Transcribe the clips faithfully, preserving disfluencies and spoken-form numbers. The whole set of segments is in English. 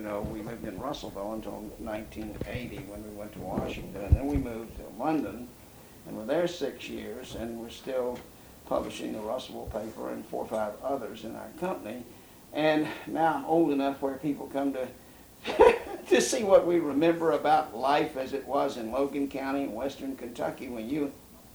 you know, we lived in Russellville until nineteen eighty when we went to Washington. And then we moved to London and were there six years, and we're still publishing the Russellville paper and four or five others in our company. And now I'm old enough where people come to to see what we remember about life as it was in Logan County in western Kentucky when you...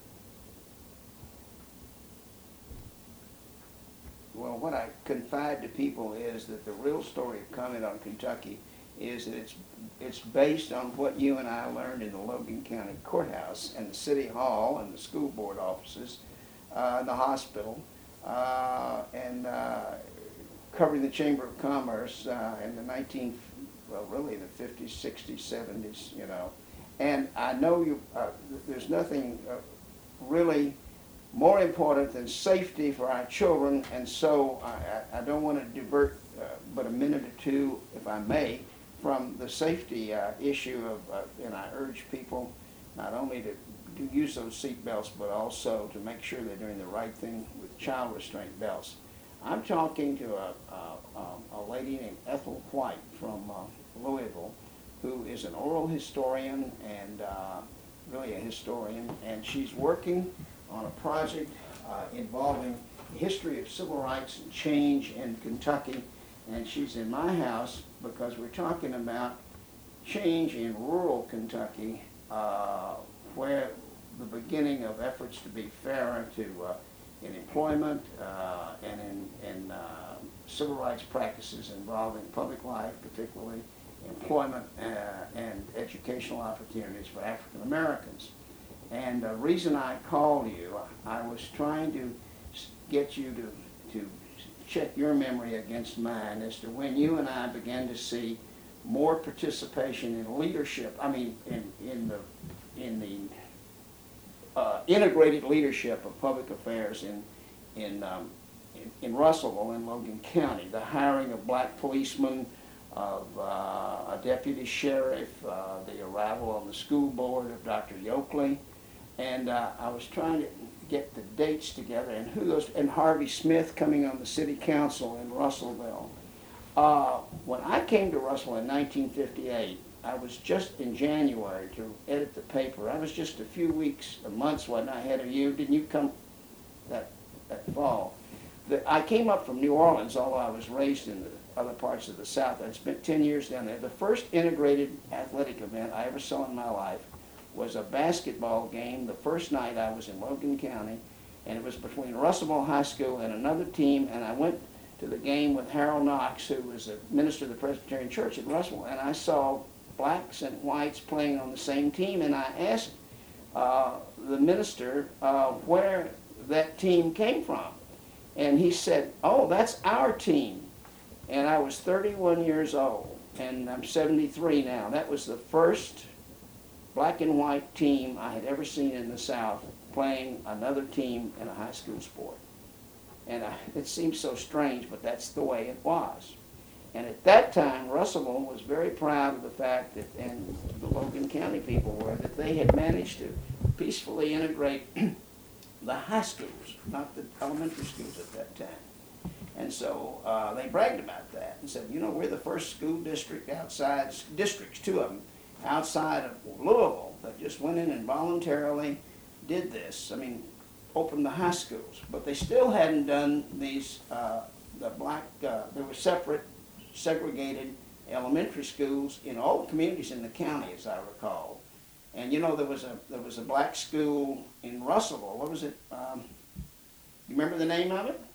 Well, what I confide to people is that the real story of Comment on Kentucky is that it's, it's based on what you and I learned in the Logan County Courthouse and the City Hall and the school board offices, uh, the hospital, uh, and uh, covering the Chamber of Commerce uh, in the nineteen, well, really the fifties, sixties, seventies, you know. And I know you, uh, there's nothing uh, really more important than safety for our children, and so I, I don't want to divert uh, but a minute or two, if I may, from the safety uh, issue of, uh, and I urge people not only to, to use those seat belts, but also to make sure they're doing the right thing with child restraint belts. I'm talking to a, a, a lady named Ethel White from uh, Louisville, who is an oral historian and uh, really a historian, and she's working on a project uh, involving the history of civil rights and change in Kentucky. And she's in my house because we're talking about change in rural Kentucky, uh, where the beginning of efforts to be fairer to uh, in employment uh, and in, in uh, civil rights practices involving public life, particularly employment uh, and educational opportunities for African Americans. And the reason I called you, I was trying to get you to, to check your memory against mine as to when you and I began to see more participation in leadership, I mean in, in the, in the uh, integrated leadership of public affairs in, in, um, in, in Russellville and Logan County, the hiring of black policemen, of uh, a deputy sheriff, uh, the arrival on the school board of Doctor Yoakley. And uh, I was trying to get the dates together and who those, and Harvey Smith coming on the city council in Russellville. Uh, when I came to Russell in nineteen fifty-eight, I was just in January to edit the paper. I was just a few weeks, or months, wasn't I, ahead of you? Didn't you come that, that fall? The, I came up from New Orleans, although I was raised in the other parts of the South. I'd spent ten years down there. The first integrated athletic event I ever saw in my life was a basketball game the first night I was in Logan County, and it was between Russellville High School and another team, and I went to the game with Harold Knox, who was a minister of the Presbyterian Church at Russellville, and I saw blacks and whites playing on the same team, and I asked uh, the minister uh, where that team came from, and he said, "Oh, that's our team." And I was thirty-one years old, and I'm seventy-three now. That was the first black and white team I had ever seen in the South playing another team in a high school sport. And I, it seems so strange, but that's the way it was. And at that time, Russellville was very proud of the fact that, and the Logan County people were, that they had managed to peacefully integrate the high schools, not the elementary schools at that time. And so uh, they bragged about that and said, you know, we're the first school district outside, districts, two of them, outside of Louisville that just went in and voluntarily did this. I mean, opened the high schools. But they still hadn't done these, uh, the black, uh, there were separate, segregated elementary schools in all the communities in the county, as I recall. And you know, there was a, there was a black school in Russellville. What was it? Um, you remember the name of it?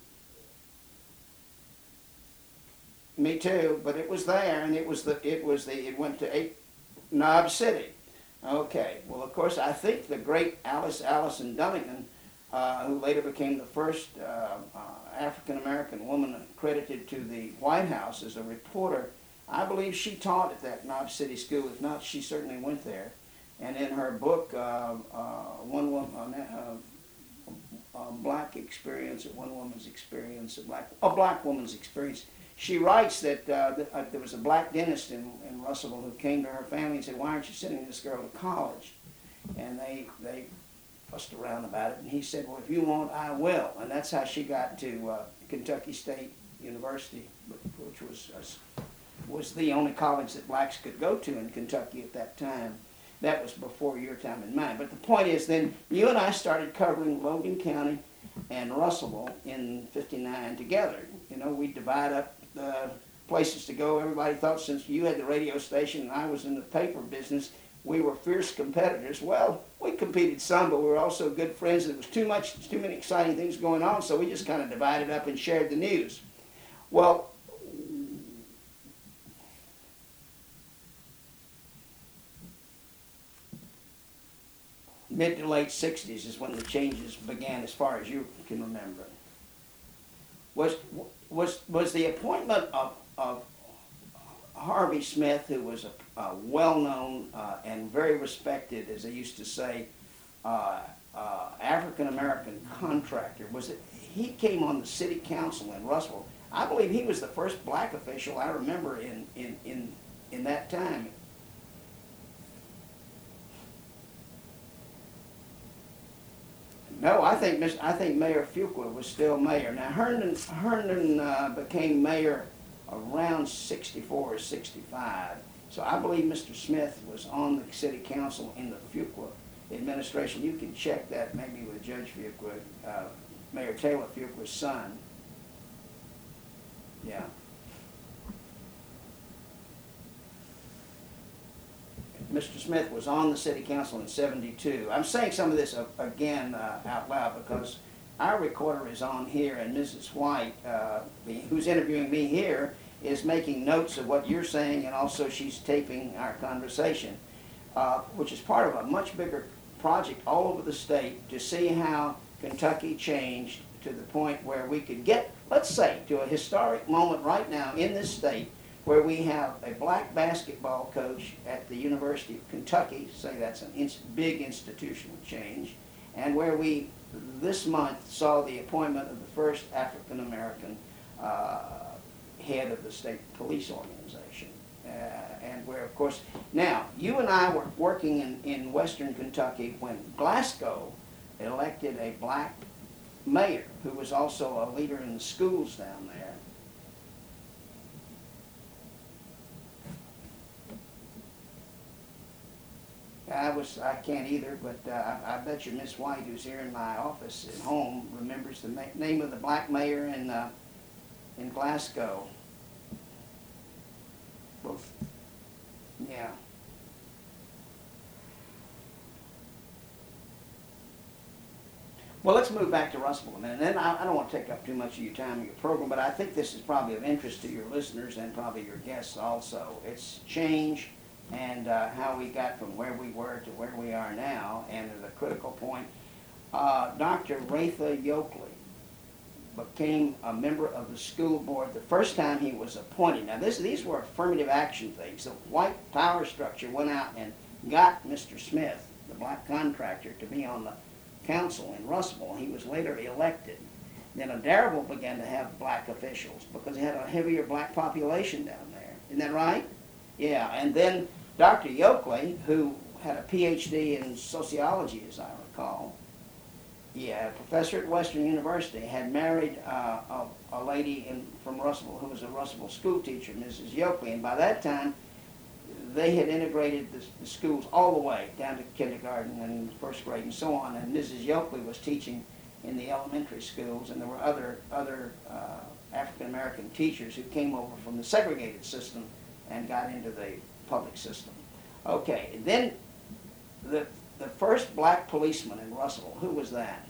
Me too, but it was there, and it was the, it was the, it went to eight, Knob City. Okay, well, of course, I think the great Alice Allison Dunnigan, uh, who later became the first uh, uh, African-American woman accredited to the White House as a reporter, I believe she taught at that Knob City school. If not, she certainly went there. And in her book, uh, uh, One Woman, uh, uh, Black Experience, or One Woman's Experience, a black, a black woman's experience, she writes that uh, th uh, there was a black dentist in, in Russellville who came to her family and said, "Why aren't you sending this girl to college?" And they they fussed around about it, and he said, "Well, if you won't, I will." And that's how she got to uh, Kentucky State University, which was was the only college that blacks could go to in Kentucky at that time. That was before your time and mine. But the point is, then you and I started covering Logan County and Russellville in fifty-nine together. You know, we divide up the places to go. Everybody thought since you had the radio station and I was in the paper business, we were fierce competitors. Well, we competed some, but we were also good friends. There was too much, too many exciting things going on, so we just kind of divided up and shared the news. Well, mid to late sixties is when the changes began, as far as you can remember. Was was was the appointment of of Harvey Smith, who was a, a well-known uh, and very respected, as they used to say, uh, uh, African-American contractor? Was it he came on the city council in Russellville? I believe he was the first black official I remember in in in in that time. No, I think I think Mayor Fuqua was still mayor. Now Herndon Herndon uh, became mayor around sixty-four or sixty-five. So I believe Mister Smith was on the city council in the Fuqua administration. You can check that maybe with Judge Fuqua, uh, Mayor Taylor Fuqua's son. Yeah. Mister Smith was on the city council in seventy-two. I'm saying some of this uh, again uh, out loud because our recorder is on here, and Missus White, uh, the, who's interviewing me here, is making notes of what you're saying, and also she's taping our conversation, uh, which is part of a much bigger project all over the state to see how Kentucky changed to the point where we could get, let's say, to a historic moment right now in this state where we have a black basketball coach at the University of Kentucky, say that's a ins big institutional change, and where we this month saw the appointment of the first African-American uh, head of the state police organization. Uh, and where, of course, now, you and I were working in, in western Kentucky when Glasgow elected a black mayor who was also a leader in the schools down there. I was, I can't either, but uh, I, I bet you Miss White, who's here in my office at home, remembers the ma name of the black mayor in, uh, in Glasgow. Well, yeah. Well, let's move back to Russellville a minute. And then I, I don't want to take up too much of your time in your program, but I think this is probably of interest to your listeners and probably your guests also. It's change and uh, how we got from where we were to where we are now. And at a critical point, uh, Doctor Ratha Yoakley became a member of the school board the first time he was appointed. Now, this, these were affirmative action things. The white power structure went out and got Mister Smith, the black contractor, to be on the council in Russellville. He was later elected. Then Adairsville began to have black officials because they had a heavier black population down there. Isn't that right? Yeah, and then Doctor Yoakley, who had a P H D in sociology, as I recall, yeah, a professor at Western University, had married uh, a, a lady in, from Russellville who was a Russellville school teacher, Missus Yoakley, and by that time they had integrated the, the schools all the way down to kindergarten and first grade and so on, and Missus Yoakley was teaching in the elementary schools, and there were other, other uh, African-American teachers who came over from the segregated system and got into the public system. Okay, and then the, the first black policeman in Russellville, who was that?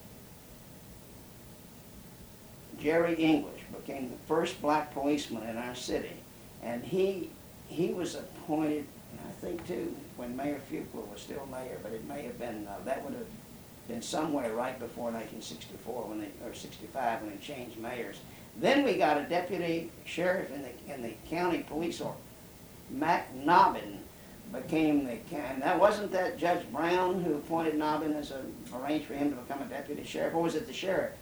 Jerry English became the first black policeman in our city, and he he was appointed, I think too, when Mayor Fuqua was still mayor, but it may have been, uh, that would have been somewhere right before nineteen sixty-four, when they, or sixty-five, when they changed mayors. Then we got a deputy sheriff in the, in the county police order. Mac Nobbin became the, and that wasn't that Judge Brown who appointed Nobbin as a, arranged for him to become a deputy sheriff, or was it the sheriff?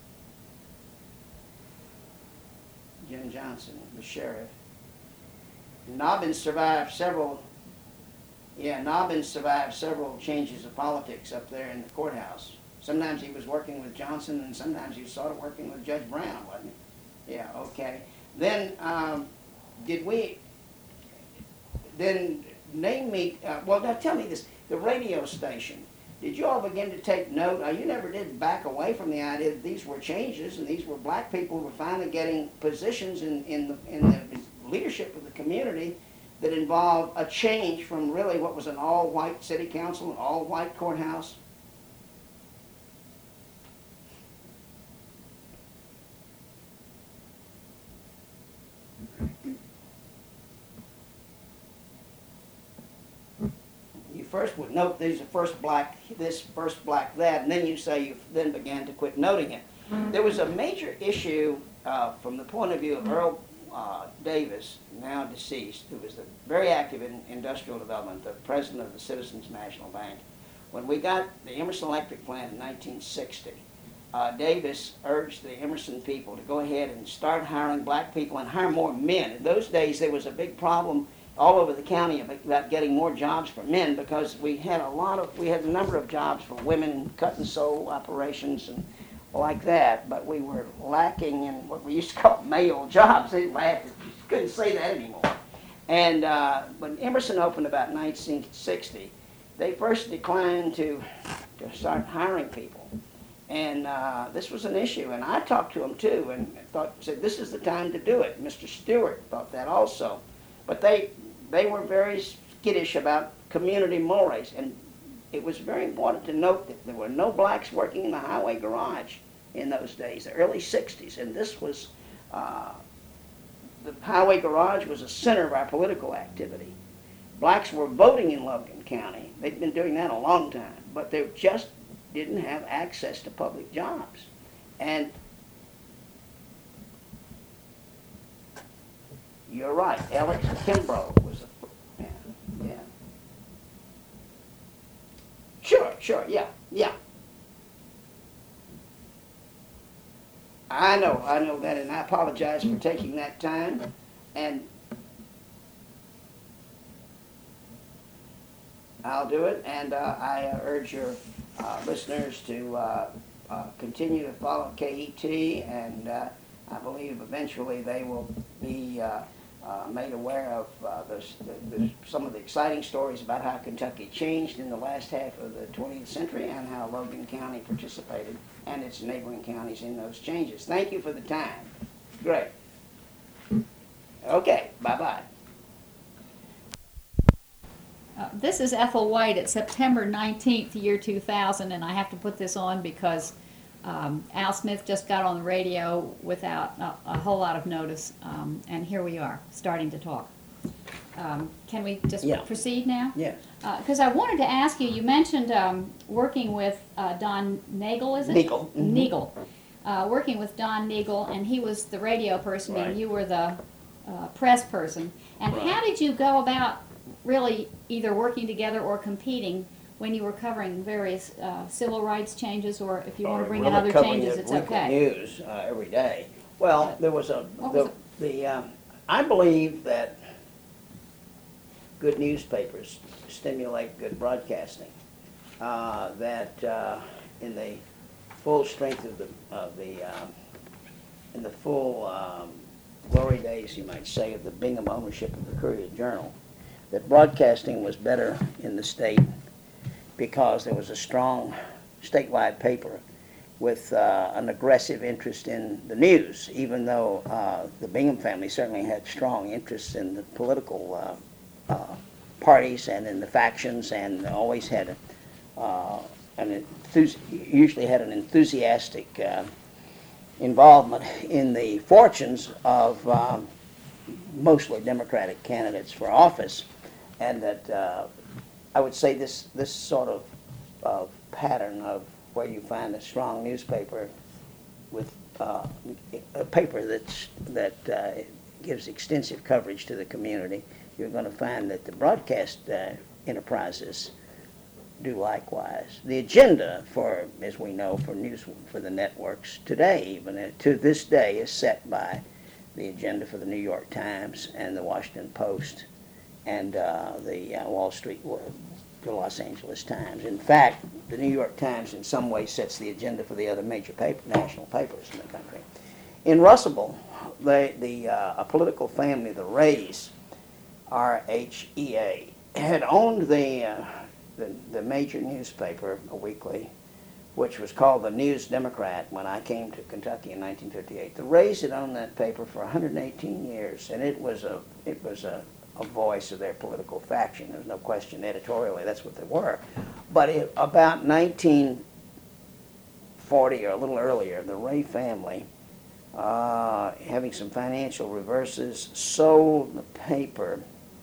Jim Johnson, the sheriff. Nobbin survived several, yeah, Nobbin survived several changes of politics up there in the courthouse. Sometimes he was working with Johnson, and sometimes he was sort of working with Judge Brown, wasn't he? Yeah, okay. Then, um, did we, then name me, uh, well, now tell me this, the radio station, did you all begin to take note? Now, you never did back away from the idea that these were changes and these were black people who were finally getting positions in, in, the, in the leadership of the community that involved a change from really what was an all-white city council, an all-white courthouse. You first would note these are first black this, first black that, and then you say you then began to quit noting it. There was a major issue uh, from the point of view of Earl uh, Davis, now deceased, who was the, very active in industrial development, the president of the Citizens National Bank. When we got the Emerson Electric plant in nineteen sixty, uh, Davis urged the Emerson people to go ahead and start hiring black people and hire more men. In those days, there was a big problem all over the county about getting more jobs for men because we had a lot of, we had a number of jobs for women in cut and sew operations and like that, but we were lacking in what we used to call male jobs. They laughed, you couldn't say that anymore. And uh, when Emerson opened about nineteen sixty, they first declined to, to start hiring people. And uh, this was an issue, and I talked to them too, and thought, said, this is the time to do it. Mister Stewart thought that also. But they, they were very skittish about community mores, and it was very important to note that there were no blacks working in the highway garage in those days, the early sixties, and this was, uh, the highway garage was a center of our political activity. Blacks were voting in Logan County. They'd been doing that a long time, but they just didn't have access to public jobs. And you're right, Alex Kimbrough was a, yeah, yeah. Sure, sure, yeah, yeah. I know, I know that, and I apologize for taking that time. And I'll do it, and uh, I uh, urge your uh, listeners to uh, uh, continue to follow K E T, and uh, I believe eventually they will be uh, uh, made aware of uh, this, the, the, some of the exciting stories about how Kentucky changed in the last half of the twentieth century and how Logan County participated and its neighboring counties in those changes. Thank you for the time. Great. Okay, bye-bye. Uh, this is Ethel White. It's September nineteenth, year two thousand, and I have to put this on because um, Al Smith just got on the radio without a, a whole lot of notice, um, and here we are, starting to talk. Um, can we just Yeah. proceed now? Yes. Because uh, I wanted to ask you, you mentioned um, working with uh, Don Nagel, is it? Nagel. Mm-hmm. Nagel. Uh, working with Don Nagel, and he was the radio person, Right. and you were the uh, press person. And Right. how did you go about really either working together or competing when you were covering various uh, civil rights changes, or if you want to bring in other changes, it's okay. News uh, every day. Well, there was a What the, was the um, I believe that good newspapers stimulate good broadcasting. Uh, that uh, in the full strength of the of the um, in the full um, glory days, you might say, of the Bingham ownership of the Courier Journal, that broadcasting was better in the state because there was a strong statewide paper with uh, an aggressive interest in the news, even though uh, the Bingham family certainly had strong interests in the political uh, uh, parties and in the factions, and always had a, uh, an enthus- usually had an enthusiastic uh, involvement in the fortunes of um, mostly Democratic candidates for office, and that uh, I would say this this sort of, of pattern of where you find a strong newspaper with uh, a paper that's that uh, gives extensive coverage to the community, you're going to find that the broadcast uh, enterprises do likewise. The agenda for, as we know, for news for the networks today, even uh, to this day, is set by the agenda for the New York Times and the Washington Post and uh, the uh, Wall Street, the Los Angeles Times. In fact, the New York Times in some ways sets the agenda for the other major paper, national papers in the country. In Russellville, they, the uh, a political family, the Rays, R H E A, had owned the, uh, the, the major newspaper, a weekly, which was called the News Democrat when I came to Kentucky in nineteen fifty-eight. The Rays had owned that paper for one hundred eighteen years, and it was a, it was a, a voice of their political faction. There's no question editorially that's what they were. But it, about nineteen forty or a little earlier, the Ray family, uh, having some financial reverses, sold the paper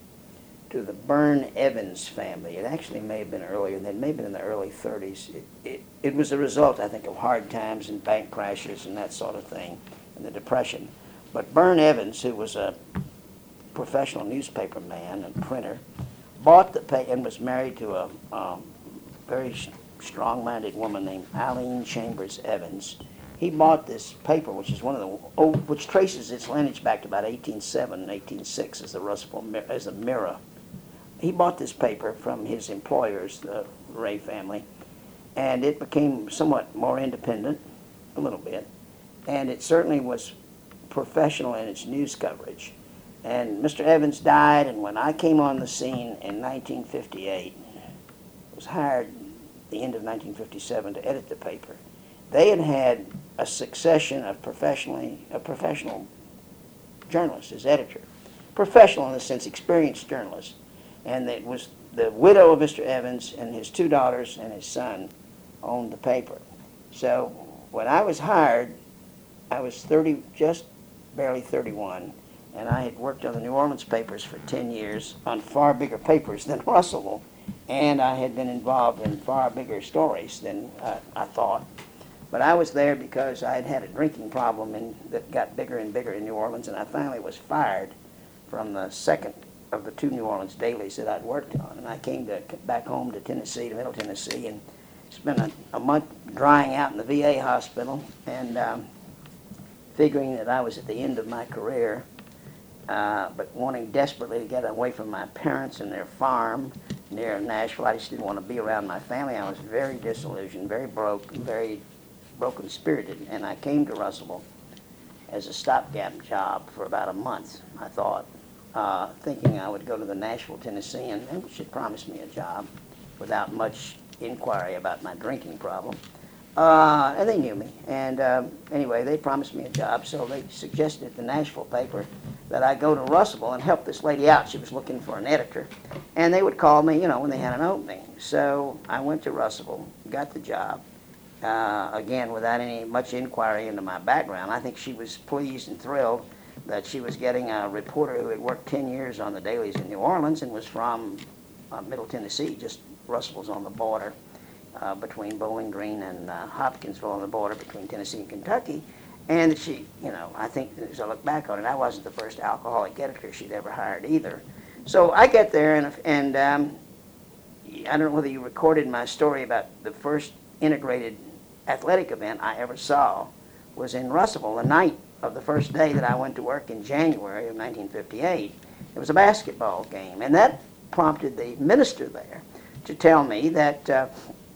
to the Byrne Evans family. It actually may have been earlier, that may have been in the early thirties. It, it, it was a result, I think, of hard times and bank crashes and that sort of thing, and the Depression. But Byrne Evans, who was a professional newspaper man and printer, bought the paper and was married to a um, very strong-minded woman named Eileen Chambers Evans. He bought this paper, which is one of the old, which traces its lineage back to about eighteen oh seven, eighteen oh six, as the Russell as a Mirror. He bought this paper from his employers, the Ray family, and it became somewhat more independent, a little bit, and it certainly was professional in its news coverage. And Mister Evans died, and when I came on the scene in nineteen fifty-eight, I was hired at the end of nineteen fifty-seven to edit the paper. They had had a succession of professionally, a professional journalists as editor. Professional in the sense, experienced journalists. And it was the widow of Mister Evans and his two daughters and his son owned the paper. So when I was hired, I was thirty, just barely thirty-one, and I had worked on the New Orleans papers for ten years on far bigger papers than Russellville, and I had been involved in far bigger stories than uh, I thought. But I was there because I had had a drinking problem in, that got bigger and bigger in New Orleans, and I finally was fired from the second of the two New Orleans dailies that I'd worked on. And I came to, back home to Tennessee, to Middle Tennessee, and spent a, a month drying out in the V A hospital and um, figuring that I was at the end of my career, uh, but wanting desperately to get away from my parents and their farm near Nashville. I just didn't want to be around my family. I was very disillusioned, very broke, very broken-spirited, and I came to Russellville as a stopgap job for about a month, I thought, uh, thinking I would go to the Nashville Tennessean, and she'd promised me a job without much inquiry about my drinking problem. Uh, and they knew me. And um, anyway, they promised me a job, so they suggested at the Nashville paper that I go to Russellville and help this lady out. She was looking for an editor. And they would call me, you know, when they had an opening. So I went to Russellville, got the job. Uh, again, without any much inquiry into my background. I think she was pleased and thrilled that she was getting a reporter who had worked ten years on the dailies in New Orleans and was from uh, Middle Tennessee, just Russellville's on the border uh, between Bowling Green and uh, Hopkinsville, on the border between Tennessee and Kentucky. And that she, you know, I think as I look back on it, I wasn't the first alcoholic editor she'd ever hired either. So I get there, and, and um, I don't know whether you recorded my story about the first integrated athletic event I ever saw was in Russellville the night of the first day that I went to work in January of nineteen fifty-eight. It was a basketball game, and that prompted the minister there to tell me that uh,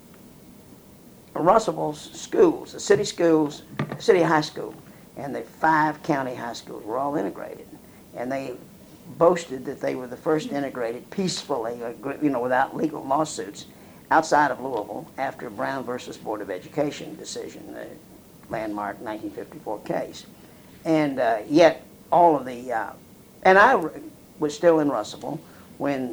Russellville's schools, the city schools, city high school, and the five county high schools were all integrated, and they boasted that they were the first integrated peacefully, you know, without legal lawsuits, outside of Louisville after Brown versus Board of Education decision, the landmark nineteen fifty-four case. And uh, yet all of the, uh, and I was still in Russellville when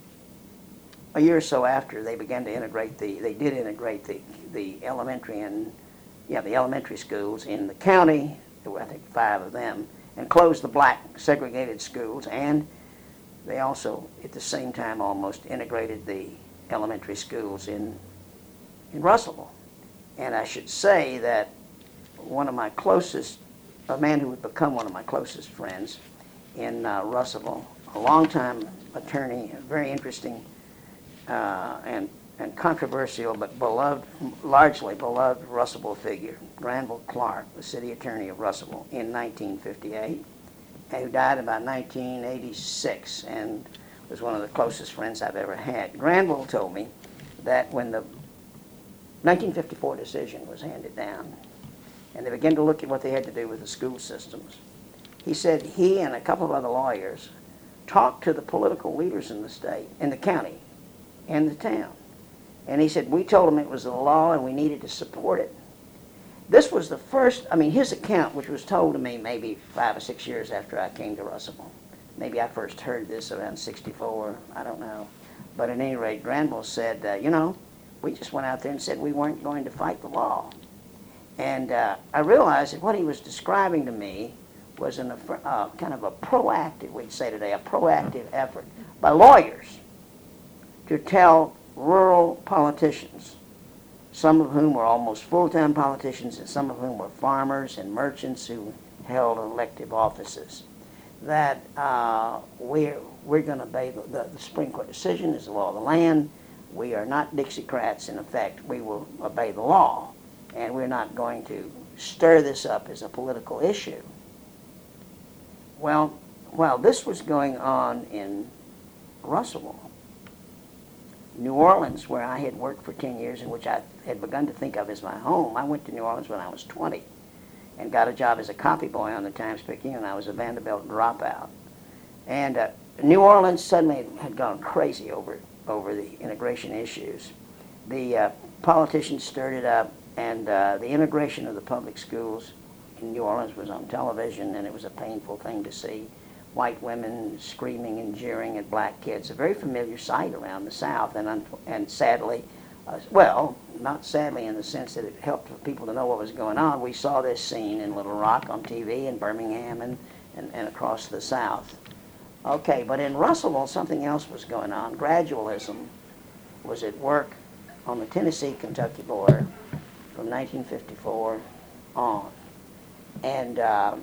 a year or so after they began to integrate the, they did integrate the, the elementary and, yeah, the elementary schools in the county, there were I think five of them, and closed the black segregated schools, and they also at the same time almost integrated the elementary schools in in Russellville. And I should say that one of my closest, a man who would become one of my closest friends in uh, Russellville, a longtime attorney, a very interesting uh, and and controversial but beloved, largely beloved Russellville figure, Granville Clark, the city attorney of Russellville in nineteen fifty-eight, and who died about nineteen eighty-six, and was one of the closest friends I've ever had. Granville told me that when the nineteen fifty-four decision was handed down, and they began to look at what they had to do with the school systems, he said he and a couple of other lawyers talk to the political leaders in the state, in the county, and the town. And he said, we told him it was the law and we needed to support it. This was the first, I mean, his account, which was told to me maybe five or six years after I came to Russellville. Maybe I first heard this around sixty-four, I don't know. But at any rate, Granville said, uh, you know, we just went out there and said we weren't going to fight the law. And uh, I realized that what he was describing to me was an, uh, kind of a proactive, we'd say today, a proactive effort by lawyers to tell rural politicians, some of whom were almost full-time politicians and some of whom were farmers and merchants who held elective offices, that uh, we're, we're going to obey the, the, the Supreme Court decision is the law of the land. We are not Dixiecrats, in effect. We will obey the law, and we're not going to stir this up as a political issue. Well, while this was going on in Russellville, New Orleans, where I had worked for ten years and which I had begun to think of as my home, I went to New Orleans when I was twenty and got a job as a copy boy on the Times-Picayune. I was a Vanderbilt dropout. And uh, New Orleans suddenly had gone crazy over, over the integration issues. The uh, politicians stirred it up, and uh, the integration of the public schools in New Orleans was on television, and it was a painful thing to see. White women screaming and jeering at black kids, a very familiar sight around the South, and, and sadly, uh, well, not sadly in the sense that it helped for people to know what was going on. We saw this scene in Little Rock on T V, in Birmingham, and, and, and across the South. Okay, but in Russellville, something else was going on. Gradualism was at work on the Tennessee-Kentucky border from nineteen fifty-four on. And um,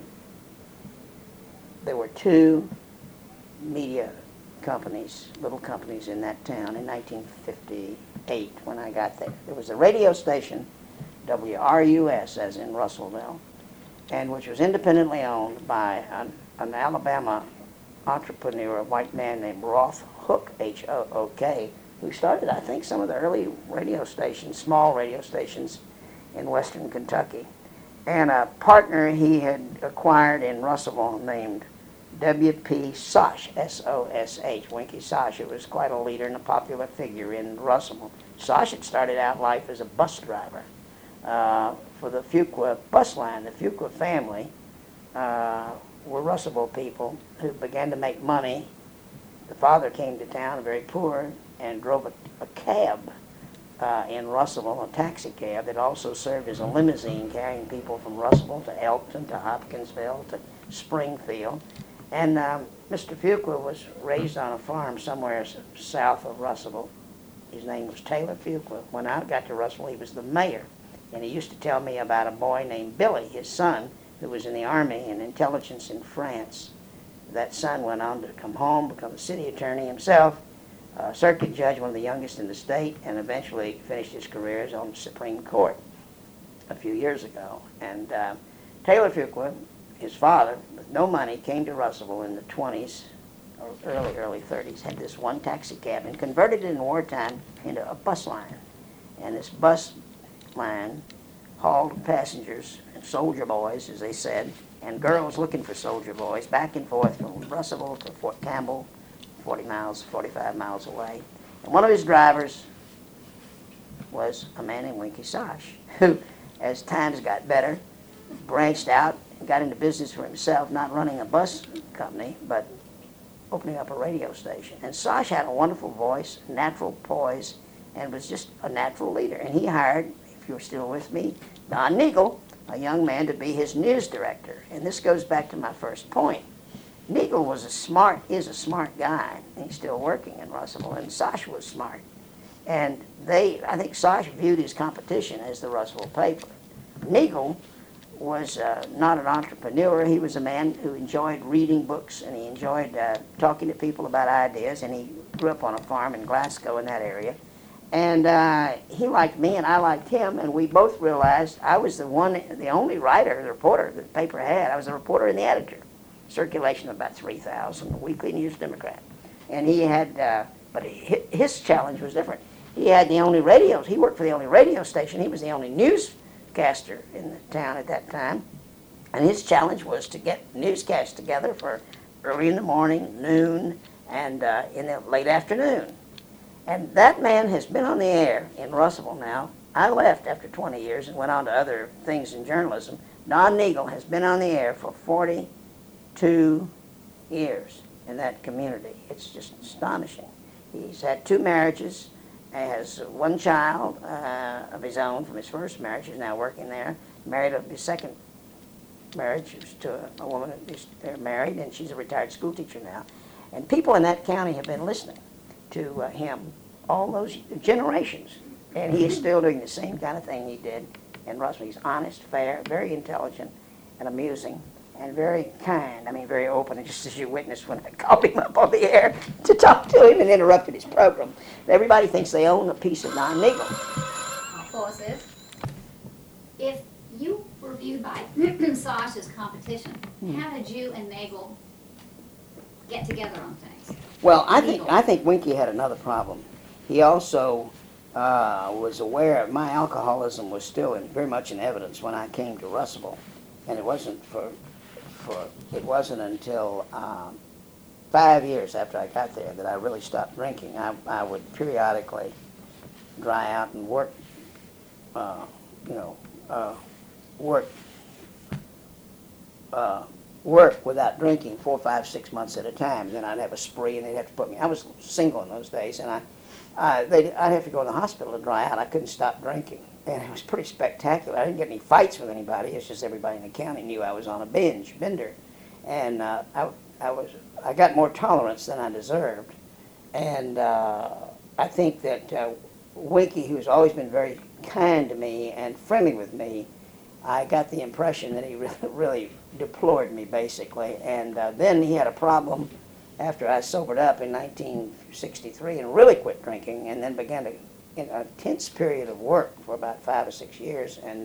there were two media companies, little companies in that town in nineteen fifty-eight when I got there. There was a radio station, W R U S, as in Russellville, and which was independently owned by an, an Alabama entrepreneur, a white man named Roth Hook, H O O K, who started, I think, some of the early radio stations, small radio stations in western Kentucky. And a partner he had acquired in Russellville named W P Sosh, S O S H, Winky Sosh, who was quite a leader and a popular figure in Russellville. Sosh had started out life as a bus driver uh, for the Fuqua bus line. The Fuqua family uh, were Russellville people who began to make money. The father came to town very poor and drove a, a cab uh, in Russellville, a taxi cab that also served as a limousine carrying people from Russellville to Elkton, to Hopkinsville, to Springfield. And um, Mister Fuqua was raised on a farm somewhere south of Russellville. His name was Taylor Fuqua. When I got to Russellville, he was the mayor. And he used to tell me about a boy named Billy, his son, who was in the army and intelligence in France. That son went on to come home, become a city attorney himself, a circuit judge, one of the youngest in the state, and eventually finished his career on the Supreme Court a few years ago. And uh, Taylor Fuqua, his father, with no money, came to Russellville in the twenties, or early, early thirties, had this one taxi cab and converted it in wartime into a bus line. And this bus line hauled passengers and soldier boys, as they said, and girls looking for soldier boys, back and forth from Russellville to Fort Campbell, forty miles, forty-five miles away. And one of his drivers was a man named Winky Sosh, who, as times got better, branched out and got into business for himself, not running a bus company, but opening up a radio station. And Sosh had a wonderful voice, natural poise, and was just a natural leader. And he hired, if you're still with me, Don Nigel, a young man, to be his news director. And this goes back to my first point. Nigel was a smart, is a smart guy. He's still working in Russellville, and Sosh was smart. And they, I think Sosh viewed his competition as the Russellville paper. Nigel was uh, not an entrepreneur. He was a man who enjoyed reading books, and he enjoyed uh, talking to people about ideas, and he grew up on a farm in Glasgow in that area. And uh, he liked me, and I liked him, and we both realized I was the one, the only writer, the reporter that the paper had. I was the reporter and the editor. Circulation of about three thousand, Weekly News Democrat. And he had, uh, but he, his challenge was different. He had the only radios. He worked for the only radio station. He was the only newscaster in the town at that time. And his challenge was to get newscasts together for early in the morning, noon, and uh, in the late afternoon. And that man has been on the air in Russellville now. I left after twenty years and went on to other things in journalism. Don Neagle has been on the air for forty-two years in that community. It's just astonishing. He's had two marriages, has one child uh, of his own from his first marriage. He's now working there. Married a, his second marriage to a, a woman who's they're married, and she's a retired school teacher now. And people in that county have been listening to uh, him all those generations. And he is still doing the same kind of thing he did in Russell. He's honest, fair, very intelligent, and amusing, and very kind. I mean, very open, and just as you witnessed when I called him up on the air to talk to him and interrupted his program. Everybody thinks they own a piece of Don Neagle. I'll pause this. If you were viewed by Sash as competition, Hmm. how did you and Nagel get together on things? Well, I think Neagle. I think Winky had another problem. He also uh, was aware my alcoholism was still in, very much in evidence when I came to Russellville, and it wasn't for for it wasn't until um, five years after I got there that I really stopped drinking. I I would periodically dry out and work, uh, you know, uh, work. Uh, work without drinking four, five, six months at a time. Then I'd have a spree, and they'd have to put me. I was single in those days, and I, I they'd, I'd have to go to the hospital to dry out. I couldn't stop drinking, and it was pretty spectacular. I didn't get any fights with anybody. It's just everybody in the county knew I was on a binge bender, and uh, I, I was. I got more tolerance than I deserved, and uh, I think that uh, Winky, who's always been very kind to me and friendly with me, I got the impression that he really, really deplored me, basically. And uh, then he had a problem after I sobered up in nineteen sixty-three and really quit drinking, and then began to, in a tense period of work for about five or six years, and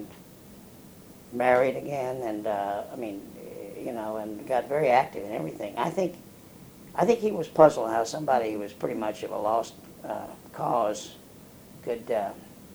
married again, and uh, I mean, you know, and got very active in everything. I think, I think he was puzzled how somebody who was pretty much of a lost uh, cause could. Uh,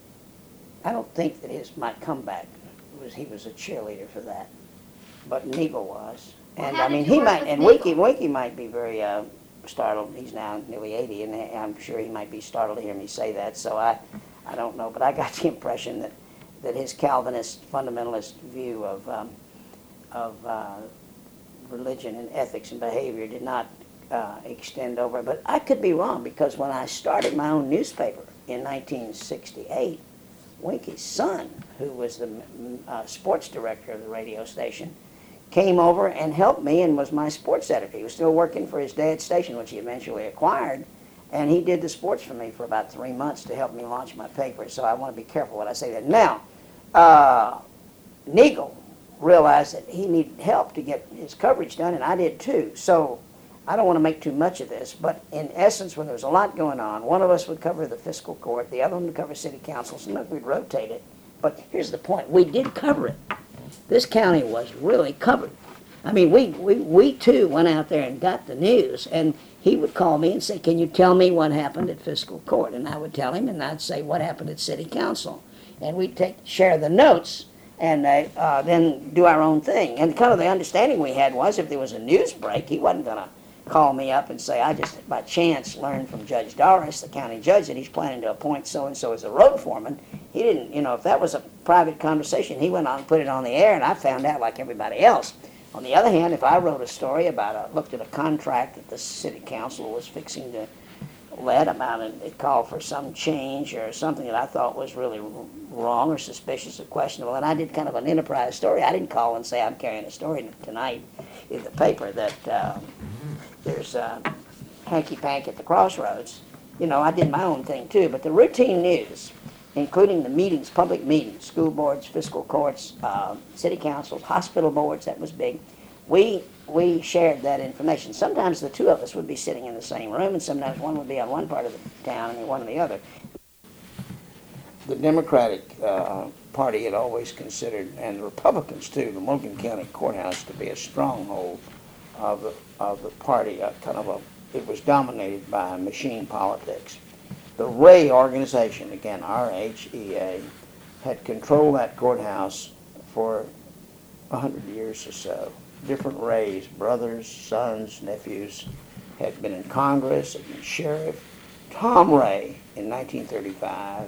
I don't think that his my comeback was he was a cheerleader for that, but Neagle was, Well, and how I did mean you he work might, with and Neagle? Winky Winky might be very uh, startled. He's now nearly eighty, and I'm sure he might be startled to hear me say that. So I, I don't know, but I got the impression that that his Calvinist fundamentalist view of um, of uh, religion and ethics and behavior did not uh, extend over. But I could be wrong, because when I started my own newspaper in nineteen sixty-eight, Winky's son, who was the uh, sports director of the radio station, came over and helped me and was my sports editor. He was still working for his dad's station, which he eventually acquired, and he did the sports for me for about three months to help me launch my paper. So I want to be careful what I say there. Now, uh, Neagle realized that he needed help to get his coverage done, and I did too. So I don't want to make too much of this, but in essence, when there was a lot going on, one of us would cover the fiscal court, the other one would cover city council. Sometimes we'd rotate it. But here's the point. We did cover it. This county was really covered. I mean, we, we, we too went out there and got the news, and he would call me and say, can you tell me what happened at fiscal court? And I would tell him, and I'd say, what happened at city council? And we'd take share the notes and uh, uh, then do our own thing. And kind of the understanding we had was if there was a news break, he wasn't going to call me up and say, I just by chance learned from Judge Doris, the county judge, that he's planning to appoint so-and-so as a road foreman. He didn't, you know, if that was a private conversation, he went on and put it on the air, and I found out like everybody else. On the other hand, if I wrote a story about, a, looked at a contract that the city council was fixing to let about it, it called for some change or something that I thought was really wrong or suspicious or questionable, and I did kind of an enterprise story. I didn't call and say, I'm carrying a story tonight in the paper that uh, there's a hanky-pank at the crossroads. You know, I did my own thing too, but the routine news, including the meetings, public meetings, school boards, fiscal courts, uh, city councils, hospital boards, that was big. We we shared that information. Sometimes the two of us would be sitting in the same room, and sometimes one would be on one part of the town and one on the other. The Democratic uh, Party had always considered, and the Republicans too, the Logan County Courthouse to be a stronghold of the, of the party, uh, kind of a, it was dominated by machine politics. The Ray organization, again, R H E A, had controlled that courthouse for a hundred years or so. different Rays, brothers, sons, nephews, had been in Congress, had been sheriff. Tom Ray, in nineteen thirty-five,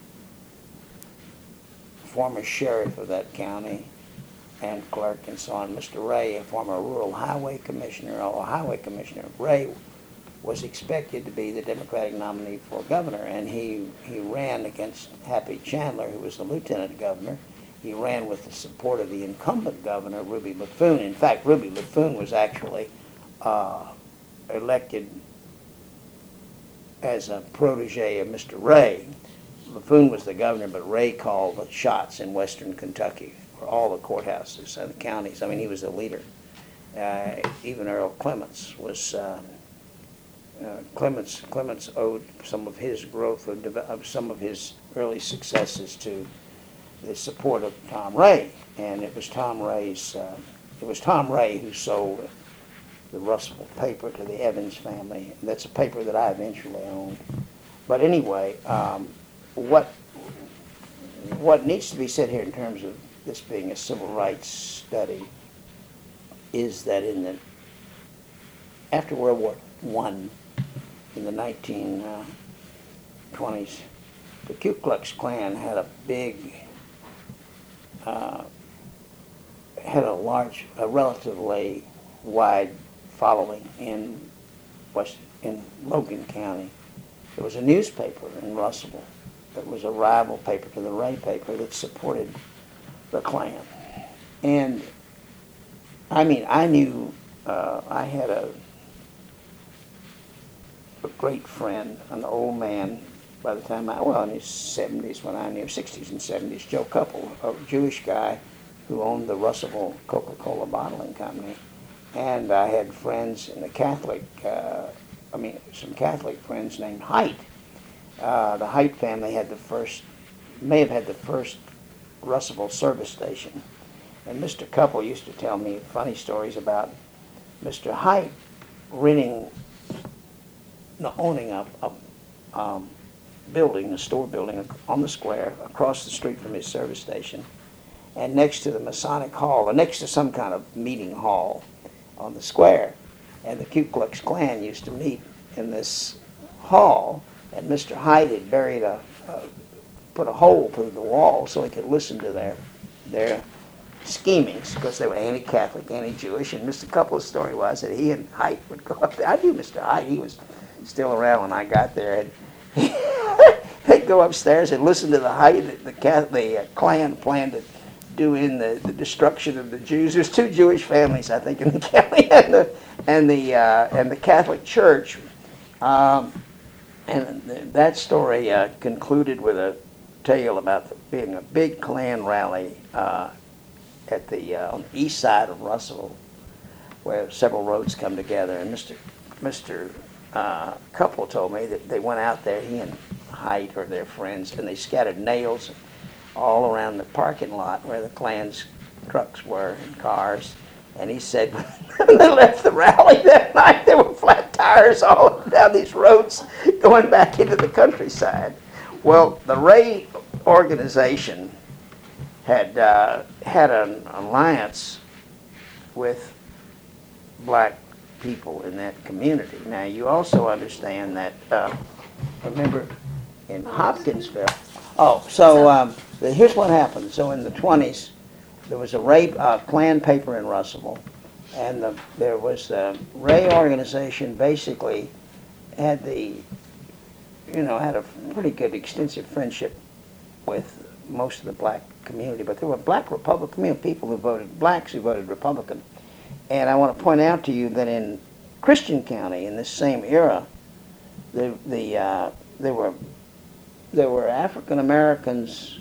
former sheriff of that county and clerk and so on. Mister Ray, a former rural highway commissioner, or highway commissioner. Ray was expected to be the Democratic nominee for governor, and he, he ran against Happy Chandler, who was the lieutenant governor. He ran with the support of the incumbent governor, Ruby Laffoon. In fact, Ruby Laffoon was actually uh, elected as a protege of Mister Ray. Laffoon was the governor, but Ray called the shots in western Kentucky for all the courthouses and the counties. I mean, he was the leader. Uh, even Earl Clements was, uh, uh, Clements, Clements owed some of his growth, of, deve- of some of his early successes to the support of Tom Ray. And it was Tom Ray's, uh, it was Tom Ray who sold the Russell paper to the Evans family. And that's a paper that I eventually owned. But anyway, um, what what needs to be said here in terms of this being a civil rights study is that in the after World War One, in the nineteen twenties, the Ku Klux Klan had a big, uh, had a large, a relatively wide following in West in Logan County. There was a newspaper in Russellville that was a rival paper to the Ray paper that supported the Klan. And, I mean, I knew, uh, I had a, a great friend, an old man, by the time I, well, in his seventies when I knew, sixties and seventies, Joe Couple, a Jewish guy who owned the Russellville Coca-Cola bottling company. And I had friends in the Catholic, uh, I mean, some Catholic friends named Height. Uh, the Height family had the first, may have had the first Russellville service station. And Mister Couple used to tell me funny stories about Mister Height renting, no, owning a, a um, building, a store building on the square across the street from his service station, and next to the Masonic Hall, or next to some kind of meeting hall on the square. And the Ku Klux Klan used to meet in this hall, and Mister Hyde had buried a, a put a hole through the wall so he could listen to their their schemings, because they were anti-Catholic, anti-Jewish. And Mister Couple's story was that he and Hyde would go up there. I knew Mister Hyde; he was still around when I got there. And they'd go upstairs and listen to the Hyde, the the, the uh, Klan planned to do in the, the destruction of the Jews. There's two Jewish families, I think, in the county, and the and the uh, and the Catholic Church. Um, and th- that story uh, concluded with a tale about the, being a big Klan rally uh, at the uh, on the east side of Russellville, where several roads come together. And Mister Mister Uh, Couple told me that they went out there, he and Height or their friends, and they scattered nails all around the parking lot where the Klan's trucks were and cars. And he said when they left the rally that night, there were flat tires all down these roads going back into the countryside. Well, the Ray organization had uh, had an alliance with black people in that community. Now, you also understand that, uh, remember, in Hopkinsville, oh, so um, the, here's what happened. So in the twenties, there was a Ray uh, Klan paper in Russellville, and the, there was the Ray organization basically had the, you know, had a pretty good extensive friendship with most of the black community, but there were black Republican, you know, people who voted, blacks who voted Republican. And I want to point out to you that in Christian County, in this same era, the the uh, there were there were African Americans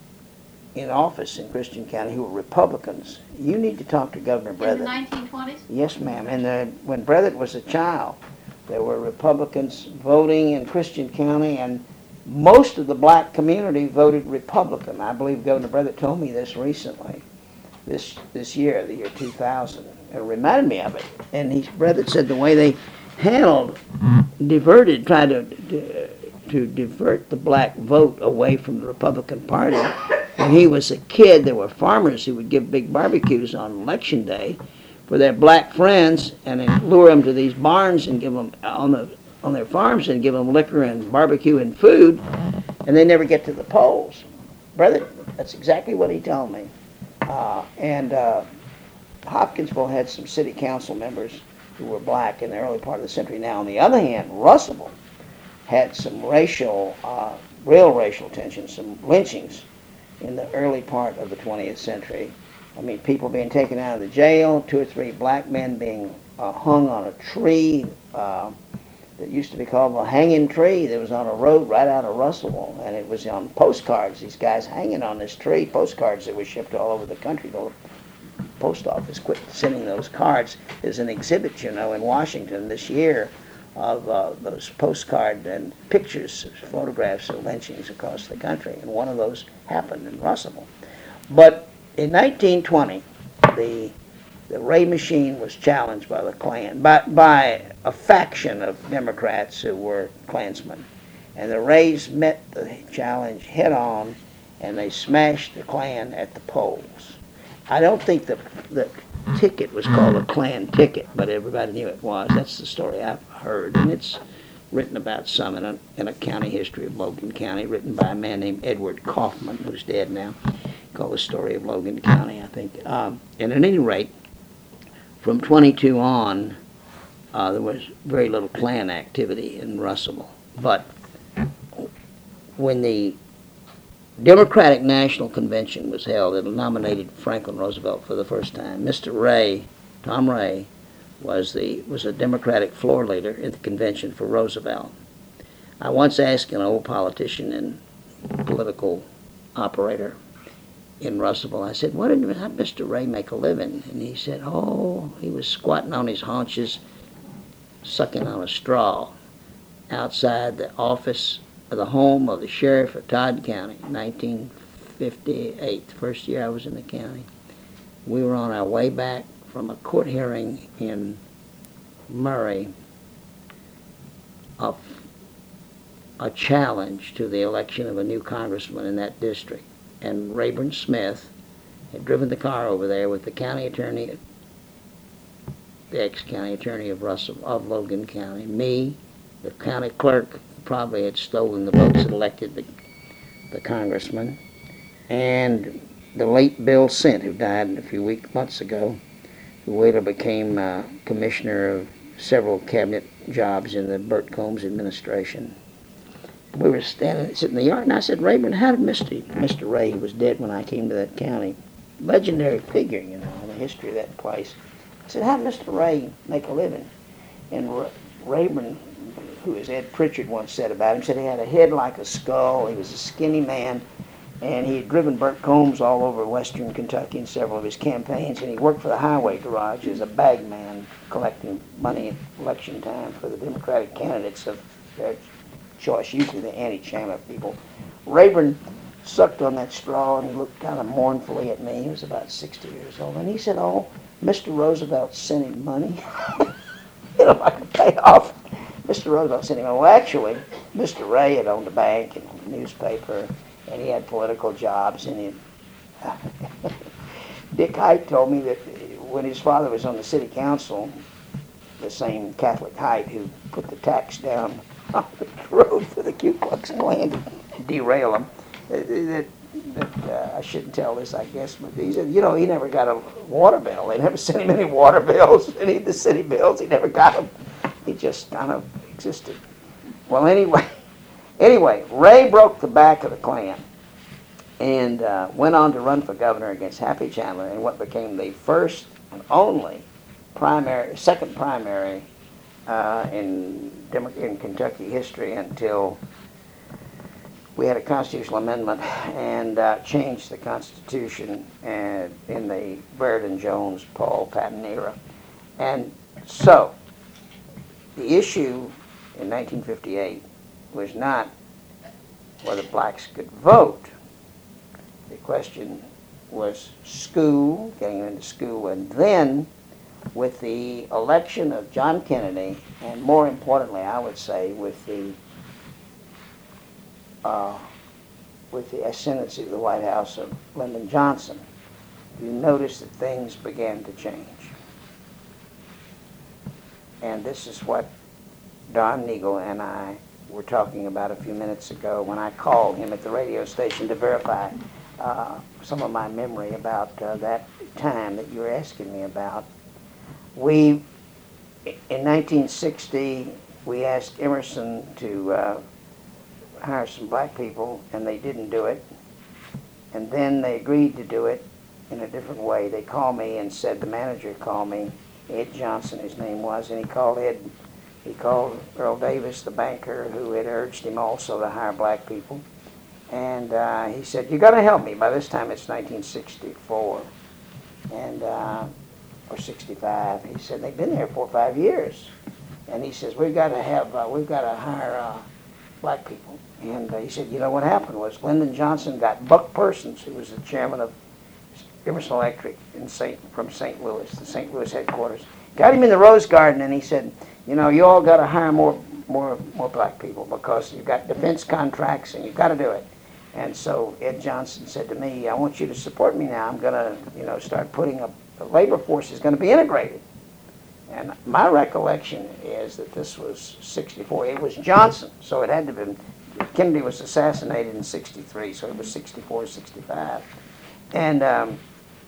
in office in Christian County who were Republicans. You need to talk to Governor Breathitt. In the nineteen twenties? Yes, ma'am. And uh, when Breathitt was a child, there were Republicans voting in Christian County, and most of the black community voted Republican. I believe Governor Breathitt told me this recently, this this year, the year two thousand. It reminded me of it. And he, Breathitt said the way they handled, diverted, tried to, to to divert the black vote away from the Republican Party. When he was a kid, there were farmers who would give big barbecues on Election Day for their black friends, and they lure them to these barns and give them on the on their farms and give them liquor and barbecue and food, and they never get to the polls. Brother, that's exactly what he told me. Uh, and uh, Hopkinsville had some city council members who were black in the early part of the century. Now, on the other hand, Russellville had some racial, uh, real racial tensions, some lynchings in the early part of the twentieth century. I mean, people being taken out of the jail, two or three black men being uh, hung on a tree uh, that used to be called a hanging tree that was on a road right out of Russellville, and it was on postcards, these guys hanging on this tree, postcards that were shipped all over the country. The post office quit sending those cards. There's an exhibit, you know, in Washington this year of uh, those postcard and pictures, photographs of lynchings across the country, and one of those happened in Russellville. But in nineteen twenty, the the Ray machine was challenged by the Klan, by, by a faction of Democrats who were Klansmen. And the Rays met the challenge head on, and they smashed the Klan at the polls. I don't think the, the ticket was called a Klan ticket, but everybody knew it was. That's the story I've heard, and it's written about some in a, in a county history of Logan County, written by a man named Edward Kaufman, who's dead now, called The Story of Logan County, I think. Um, and at any rate, from twenty-two on, uh, there was very little Klan activity in Russellville. But when the Democratic National Convention was held, it nominated Franklin Roosevelt for the first time. Mister Ray, Tom Ray, was the was a Democratic floor leader in the convention for Roosevelt. I once asked an old politician and political operator in Russellville, I said, what did Mister Ray make a living? And he said, oh, he was squatting on his haunches, sucking on a straw outside the office of the home of the sheriff of Todd County, nineteen fifty-eight, the first year I was in the county. We were on our way back from a court hearing in Murray of a challenge to the election of a new congressman in that district. And Rayburn Smith had driven the car over there with the county attorney, the ex-county attorney of Russell, of Logan County, me, the county clerk, who probably had stolen the votes that elected the, the congressman, and the late Bill Sint, who died a few weeks, months ago, who later became uh, commissioner of several cabinet jobs in the Burt Combs administration. We were standing, sitting in the yard, and I said, Rayburn, how did Mister Mister Ray, who was dead when I came to that county, legendary figure, you know, in the history of that place. I said, how did Mister Ray make a living? And Ra- Rayburn, who as Ed Pritchard once said about him, said he had a head like a skull, he was a skinny man, and he had driven Burt Combs all over western Kentucky in several of his campaigns, and he worked for the highway garage as a bagman collecting money at election time for the Democratic candidates of their choice, usually the anti-Chandler people. Rayburn sucked on that straw, and he looked kind of mournfully at me. He was about sixty years old, and he said, oh, Mister Roosevelt sent him money. You know, I could pay off. Mister Roosevelt sent him money. Well, actually, Mister Ray had owned a bank and a newspaper, and he had political jobs, and he Dick Height told me that when his father was on the city council, the same Catholic Height who put the tax down on the road for the Ku Klux Klan to derail them, that, that uh, I shouldn't tell this, I guess, but he said, you know, he never got a water bill. They never sent him any water bills, any of the city bills. He never got them. He just kind of existed. Well, anyway, anyway, Ray broke the back of the Klan and uh, went on to run for governor against Happy Chandler in what became the first and only primary, second primary uh, in, Demo- in Kentucky history until we had a constitutional amendment and uh, changed the Constitution and in the Sheridan Jones, Paul Patton era. And so, the issue in nineteen fifty-eight was not whether blacks could vote. The question was school, getting into school, and then with the election of John Kennedy, and more importantly, I would say, with the uh, with the ascendancy of the White House of Lyndon Johnson, you notice that things began to change. and this is what Don Nagel and I were talking about a few minutes ago when I called him at the radio station to verify uh, some of my memory about uh, that time that you were asking me about. We, in nineteen sixty, we asked Emerson to uh, hire some black people, and they didn't do it. And then they agreed to do it in a different way. They called me and said, the manager called me, Ed Johnson his name was, and he called Ed, he called Earl Davis, the banker, who had urged him also to hire black people. And uh, he said, you got to help me. By this time it's nineteen sixty-four, and uh, or sixty-five. He said, they've been there four or five years. And he says, we've got to have, uh, we've got to hire uh, black people. And uh, he said, you know what happened was Lyndon Johnson got Buck Persons, who was the chairman of Emerson Electric in Saint from Saint Louis, the Saint Louis headquarters. Got him in the Rose Garden, and he said, you know, you all got to hire more, more, more black people because you've got defense contracts and you've got to do it. And so Ed Johnson said to me, I want you to support me now. I'm going to, you know, start putting up, the labor force is going to be integrated. And my recollection is that this was sixty-four. It was Johnson, so it had to have been, Kennedy was assassinated in sixty-three, so it was sixty-four, sixty-five. And um,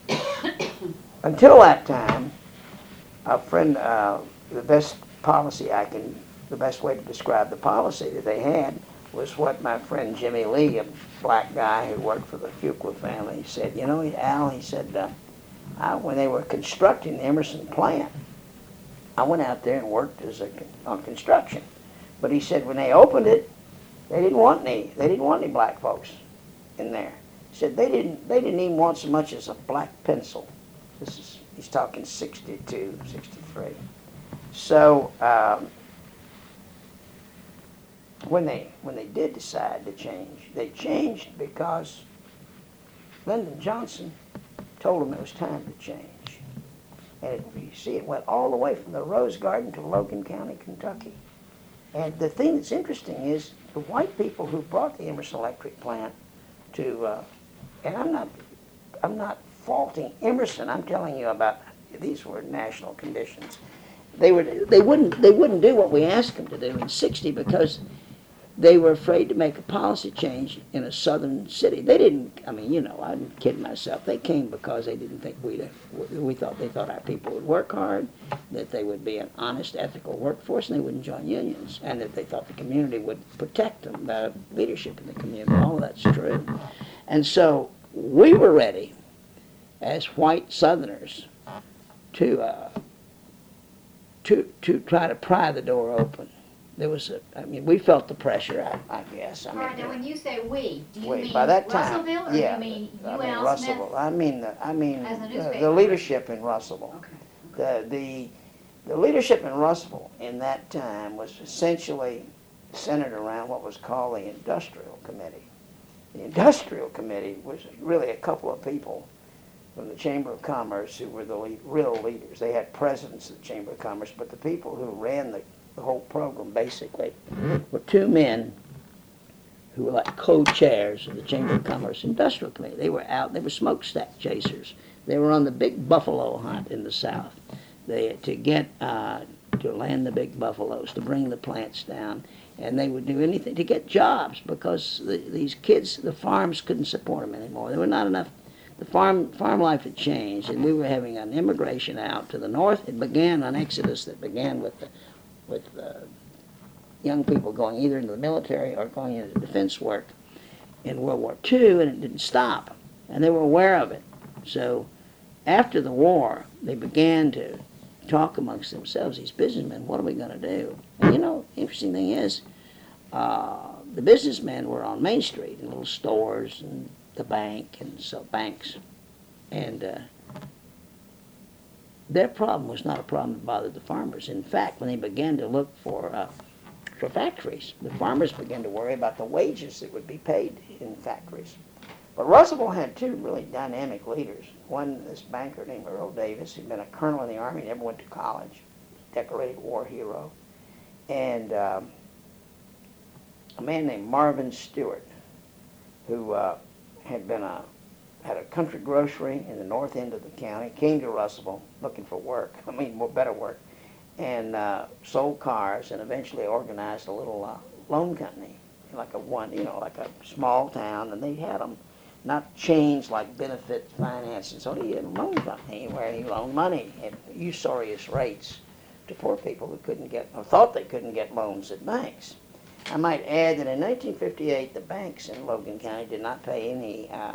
until that time, a friend, uh, the best policy I can, the best way to describe the policy that they had was what my friend Jimmy Lee, a black guy who worked for the Fuqua family, said. You know, Al, he said, uh, I, when they were constructing the Emerson plant, I went out there and worked as a, on construction. But he said when they opened it, they didn't want any, they didn't want any black folks in there. He said they didn't, they didn't even want so much as a black pencil. This is, he's talking sixty-two, sixty-three. So um, when they when they did decide to change, they changed because Lyndon Johnson told them it was time to change. And it, you see, it went all the way from the Rose Garden to Logan County, Kentucky. And the thing that's interesting is the white people who brought the Emerson Electric plant to, uh, and I'm not, I'm not faulting Emerson. I'm telling you about these were national conditions. They would, they wouldn't, they wouldn't do what we asked them to do in sixty because they were afraid to make a policy change in a southern city. They didn't, I mean, you know, I'm kidding myself. They came because they didn't think we'd, we thought, they thought our people would work hard, that they would be an honest, ethical workforce, and they wouldn't join unions, and that they thought the community would protect them, the leadership in the community. All of that's true. And so we were ready, as white Southerners, to, uh, to, to try to pry the door open. There was a, I mean, we felt the pressure, I, I guess. I All right, mean, now when you say we, do you we- mean by that time, Russellville or do yeah, you mean I you, mean Al Russellville. Smith? I mean, the, I mean As a the, newspaper. the leadership in Russellville. Okay. The, the, the leadership in Russellville in that time was essentially centered around what was called the Industrial Committee. The Industrial Committee was really a couple of people from the Chamber of Commerce who were the lead, real leaders. They had presidents of the Chamber of Commerce, but the people who ran the, the whole program basically were two men who were like co-chairs of the Chamber of Commerce Industrial Committee. They were out, they were smokestack chasers. They were on the big buffalo hunt in the South. They, to get, uh, to land the big buffaloes, to bring the plants down, and they would do anything to get jobs because the, these kids, the farms couldn't support them anymore. There were not enough. The farm farm life had changed, and we were having an immigration out to the north. It began an exodus that began with the, with uh, young people going either into the military or going into defense work in World War Two, and it didn't stop, and they were aware of it. So after the war, they began to talk amongst themselves, these businessmen, what are we going to do? And you know, the interesting thing is, uh, the businessmen were on Main Street in little stores and the bank and so banks, and uh, their problem was not a problem that bothered the farmers. In fact, when they began to look for uh, for factories, the farmers began to worry about the wages that would be paid in factories. But Russellville had two really dynamic leaders. One, this banker named Earl Davis, who'd been a colonel in the Army, never went to college, decorated war hero, and um, a man named Marvin Stewart, who uh, had been a had a country grocery in the north end of the county, came to Russellville looking for work, I mean, more better work, and uh, sold cars, and eventually organized a little uh, loan company, like a one, you know, like a small town, and they had them not chains like benefit financing. So he had a loan company where he loaned money at usurious rates to poor people who couldn't get, or thought they couldn't get loans at banks. I might add that in nineteen fifty-eight, the banks in Logan County did not pay any uh,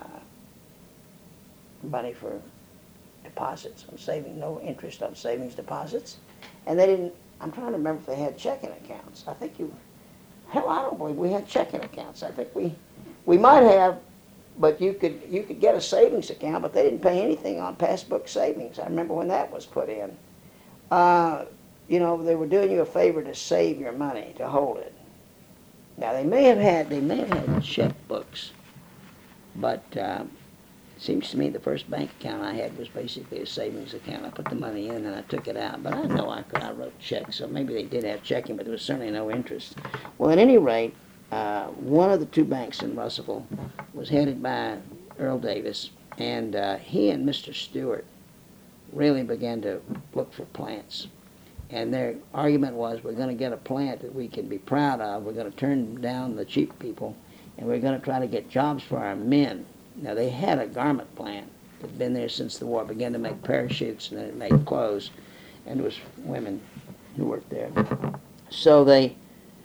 money for deposits on saving, no interest on savings deposits, and they didn't. I'm trying to remember if they had checking accounts. I think you. Hell, I don't believe we had checking accounts. I think we, we might have, but you could you could get a savings account, but they didn't pay anything on passbook savings. I remember when that was put in. Uh, you know, they were doing you a favor to save your money, to hold it. Now they may have had they may have had checkbooks, but uh, it seems to me the first bank account I had was basically a savings account. I put the money in and I took it out, but I know I could I wrote checks, so maybe they did have checking, but there was certainly no interest. Well, at any rate, uh, one of the two banks in Russellville was headed by Earl Davis, and uh, he and Mister Stewart really began to look for plants. And their argument was, we're going to get a plant that we can be proud of, we're going to turn down the cheap people, and we're going to try to get jobs for our men. Now, they had a garment plant that had been there since the war, began to make parachutes, and then it made clothes, and it was women who worked there. So they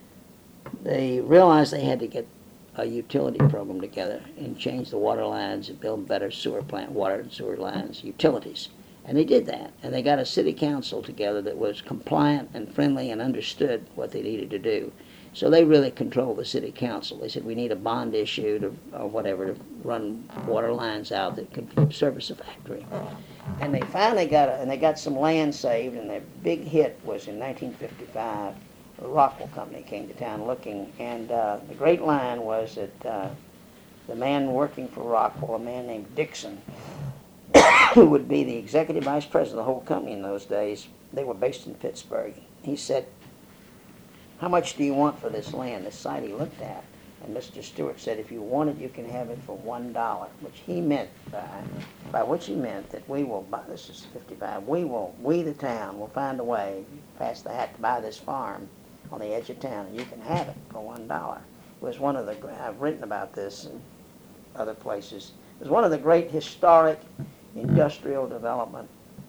they realized they had to get a utility program together and change the water lines and build better sewer plant, water and sewer lines, utilities. And they did that, and they got a city council together that was compliant and friendly and understood what they needed to do. So they really controlled the city council. They said, we need a bond issued or, or whatever to run water lines out that could service a factory. And they finally got, a, and they got some land saved, and their big hit was in nineteen fifty-five. The Rockwell Company came to town looking, and uh, the great line was that uh, the man working for Rockwell, a man named Dixon, who would be the executive vice president of the whole company in those days, they were based in Pittsburgh. He said, how much do you want for this land, this site he looked at? And Mister Stewart said, if you want it, you can have it for one dollar, which he meant by, by which he meant that we will buy, this is fifty-five, we will, we the town will find a way, pass the hat to buy this farm on the edge of town, and you can have it for one dollar. It was one of the, I've written about this in other places, it was one of the great historic industrial development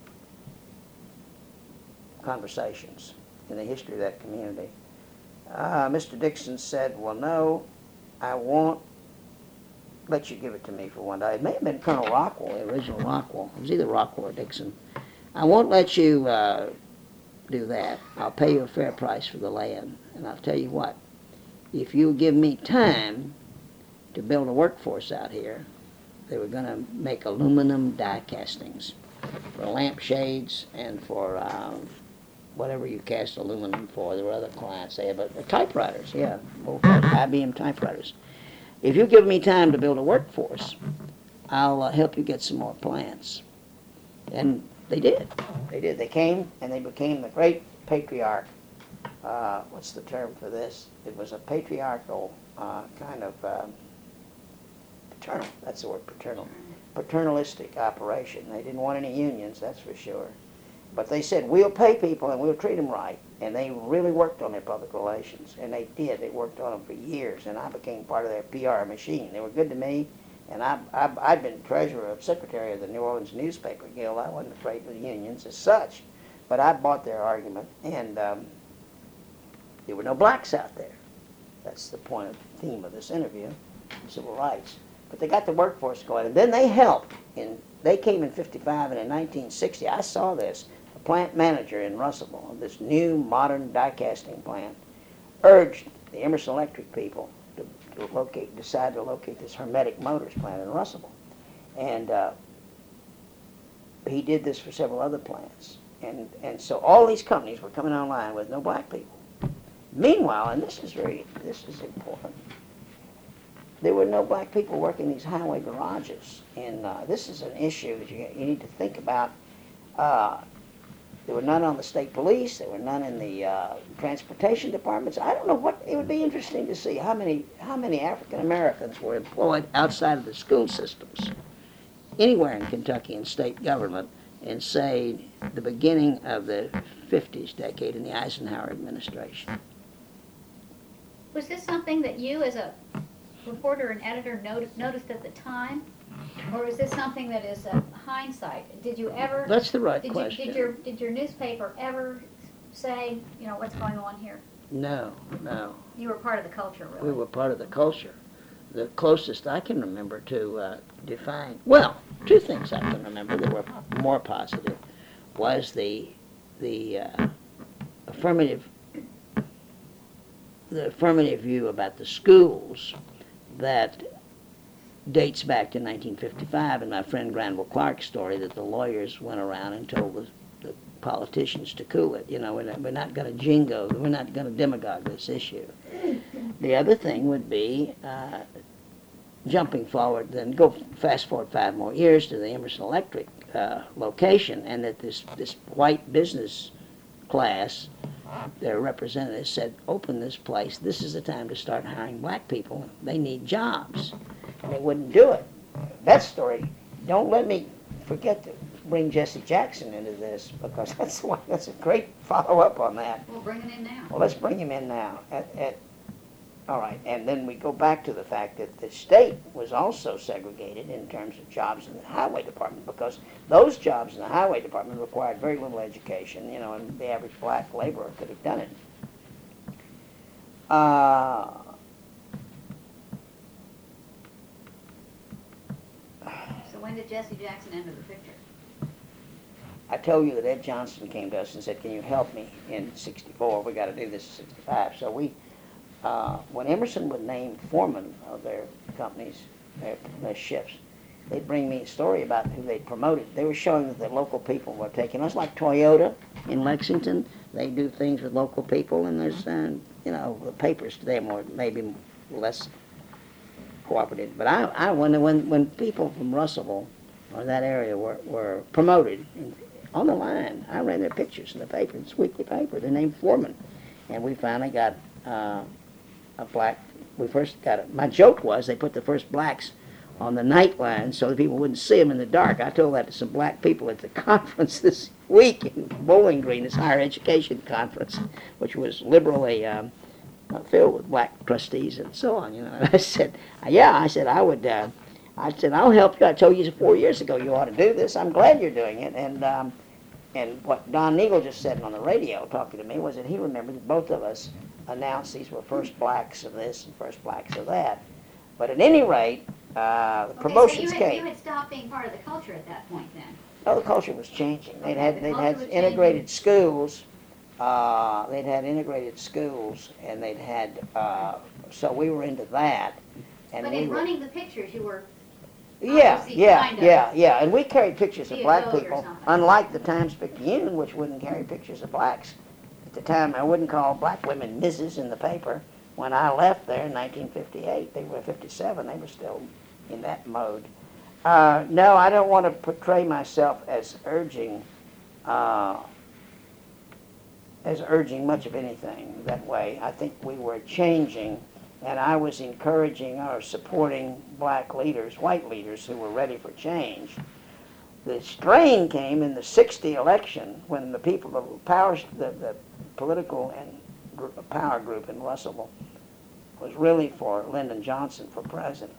conversations in the history of that community. Uh, Mister Dixon said, well, no, I won't let you give it to me for one dollar. It may have been Colonel Rockwell, the original Rockwell. It was either Rockwell or Dixon. I won't let you uh, do that. I'll pay you a fair price for the land. And I'll tell you what, if you give me time to build a workforce out here, they were going to make aluminum die castings for lampshades and for um, whatever you cast aluminum for. There were other clients. They have uh, typewriters, yeah, old I B M typewriters. If you give me time to build a workforce, I'll uh, help you get some more plants. And they did. They did. They came, and they became the great patriarch. Uh, what's the term for this? It was a patriarchal uh, kind of uh, paternal, that's the word, paternal, paternalistic operation. They didn't want any unions, that's for sure. But they said, we'll pay people and we'll treat them right. And they really worked on their public relations, and they did. They worked on them for years, and I became part of their P R machine. They were good to me, and I, I, I'd been treasurer, secretary of the New Orleans Newspaper Guild. I wasn't afraid of the unions as such, but I bought their argument, and um, there were no blacks out there. That's the point of the theme of this interview, civil rights. But they got the workforce going, and then they helped. In, they came in fifty-five, and in nineteen sixty, I saw this. A plant manager in Russellville, this new modern die casting plant, urged the Emerson Electric people to, to locate, decide to locate this Hermetic Motors plant in Russellville. And uh, he did this for several other plants. And, and so all these companies were coming online with no black people. Meanwhile, and this is very, this is important, there were no black people working these highway garages. And uh, this is an issue that you, you need to think about. Uh, there were none on the state police. There were none in the uh, transportation departments. I don't know what, it would be interesting to see how many, how many African Americans were employed outside of the school systems, anywhere in Kentucky in state government, in, say, the beginning of the fifties decade in the Eisenhower administration. Was this something that you, as a reporter and editor, noticed, noticed at the time? Or is this something that is uh, hindsight? Did you ever... That's the right did question. You, did, your, did your newspaper ever say, you know, what's going on here? No, no. You were part of the culture, really. We were part of the culture. The closest I can remember to uh, define, well, two things I can remember that were more positive was the the uh, affirmative the affirmative view about the schools that dates back to nineteen fifty-five, and my friend Granville Clark's story that the lawyers went around and told the, the politicians to cool it. You know, we're not, we're not going to jingo, we're not going to demagogue this issue. The other thing would be uh, jumping forward, then go fast forward five more years to the Emerson Electric uh, location, and that this, this white business class, their representatives said, open this place. This is the time to start hiring black people. They need jobs. And they wouldn't do it. That story, don't let me forget to bring Jesse Jackson into this, because that's one, that's a great follow-up on that. We'll bring him in now. Well, let's bring him in now. At, at, all right, and then we go back to the fact that the state was also segregated in terms of jobs in the highway department, because those jobs in the highway department required very little education, you know, and the average black laborer could have done it. Uh, So when did Jesse Jackson enter the picture? I told you that Ed Johnson came to us and said, can you help me in sixty-four? We got to do this in sixty-five. So we, uh, when Emerson would name foremen of their companies, their, their shifts, they'd bring me a story about who they promoted. They were showing that the local people were taking us, like Toyota in Lexington. They do things with local people, and there's, uh, you know, the papers today are more, maybe less cooperative. But I, I when, when, when people from Russellville or that area were, were promoted, in, on the line, I ran their pictures in the paper, it's a weekly paper. They're named foreman. And we finally got uh, a black, we first got it. My joke was they put the first blacks on the night line so that people wouldn't see them in the dark. I told that to some black people at the conference this week in Bowling Green, this higher education conference, which was liberally um, filled with black trustees and so on. You know, and I said, yeah, I said I would. Uh, I said I'll help you. I told you four years ago you ought to do this. I'm glad you're doing it. And um, and what Don Neagle just said on the radio, talking to me, was that he remembered that both of us announced these were first blacks of this and first blacks of that. But at any rate, uh, the promotions okay, so you had, came. You had stopped being part of the culture at that point then. No, the culture was changing. They'd Okay, had the they'd culture had was integrated changing. schools. Uh, they'd had integrated schools, and they'd had uh, so we were into that. And But we in were, running the pictures, you were yeah, obviously yeah, kind of yeah, yeah. And we carried pictures of be a black Joey or people, something. unlike the Times-Picayune, which wouldn't carry pictures of blacks. At the time, I wouldn't call black women Missus in the paper. When I left there in nineteen fifty-eight, they were fifty-seven. They were still in that mode. Uh, no, I don't want to portray myself as urging, uh, as urging much of anything that way. I think we were changing, and I was encouraging or supporting black leaders, white leaders who were ready for change. The strain came in the sixty election when the people, the power, the, the political and gr- power group in Russellville was really for Lyndon Johnson for president.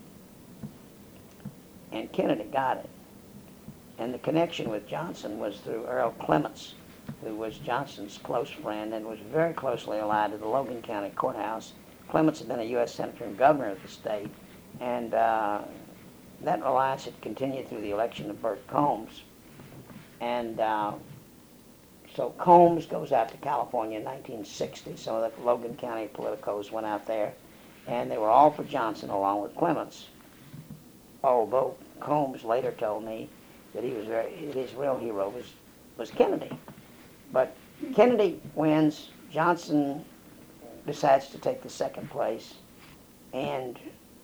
And Kennedy got it. And the connection with Johnson was through Earl Clements, who was Johnson's close friend and was very closely allied to the Logan County Courthouse. Clements had been a U S Senator and governor of the state, and uh, that alliance had continued through the election of Bert Combs. And uh, so Combs goes out to California in nineteen sixty. Some of the Logan County politicos went out there, and they were all for Johnson along with Clements. Although Combs later told me that he was very, his real hero was, was Kennedy. But Kennedy wins, Johnson decides to take the second place, and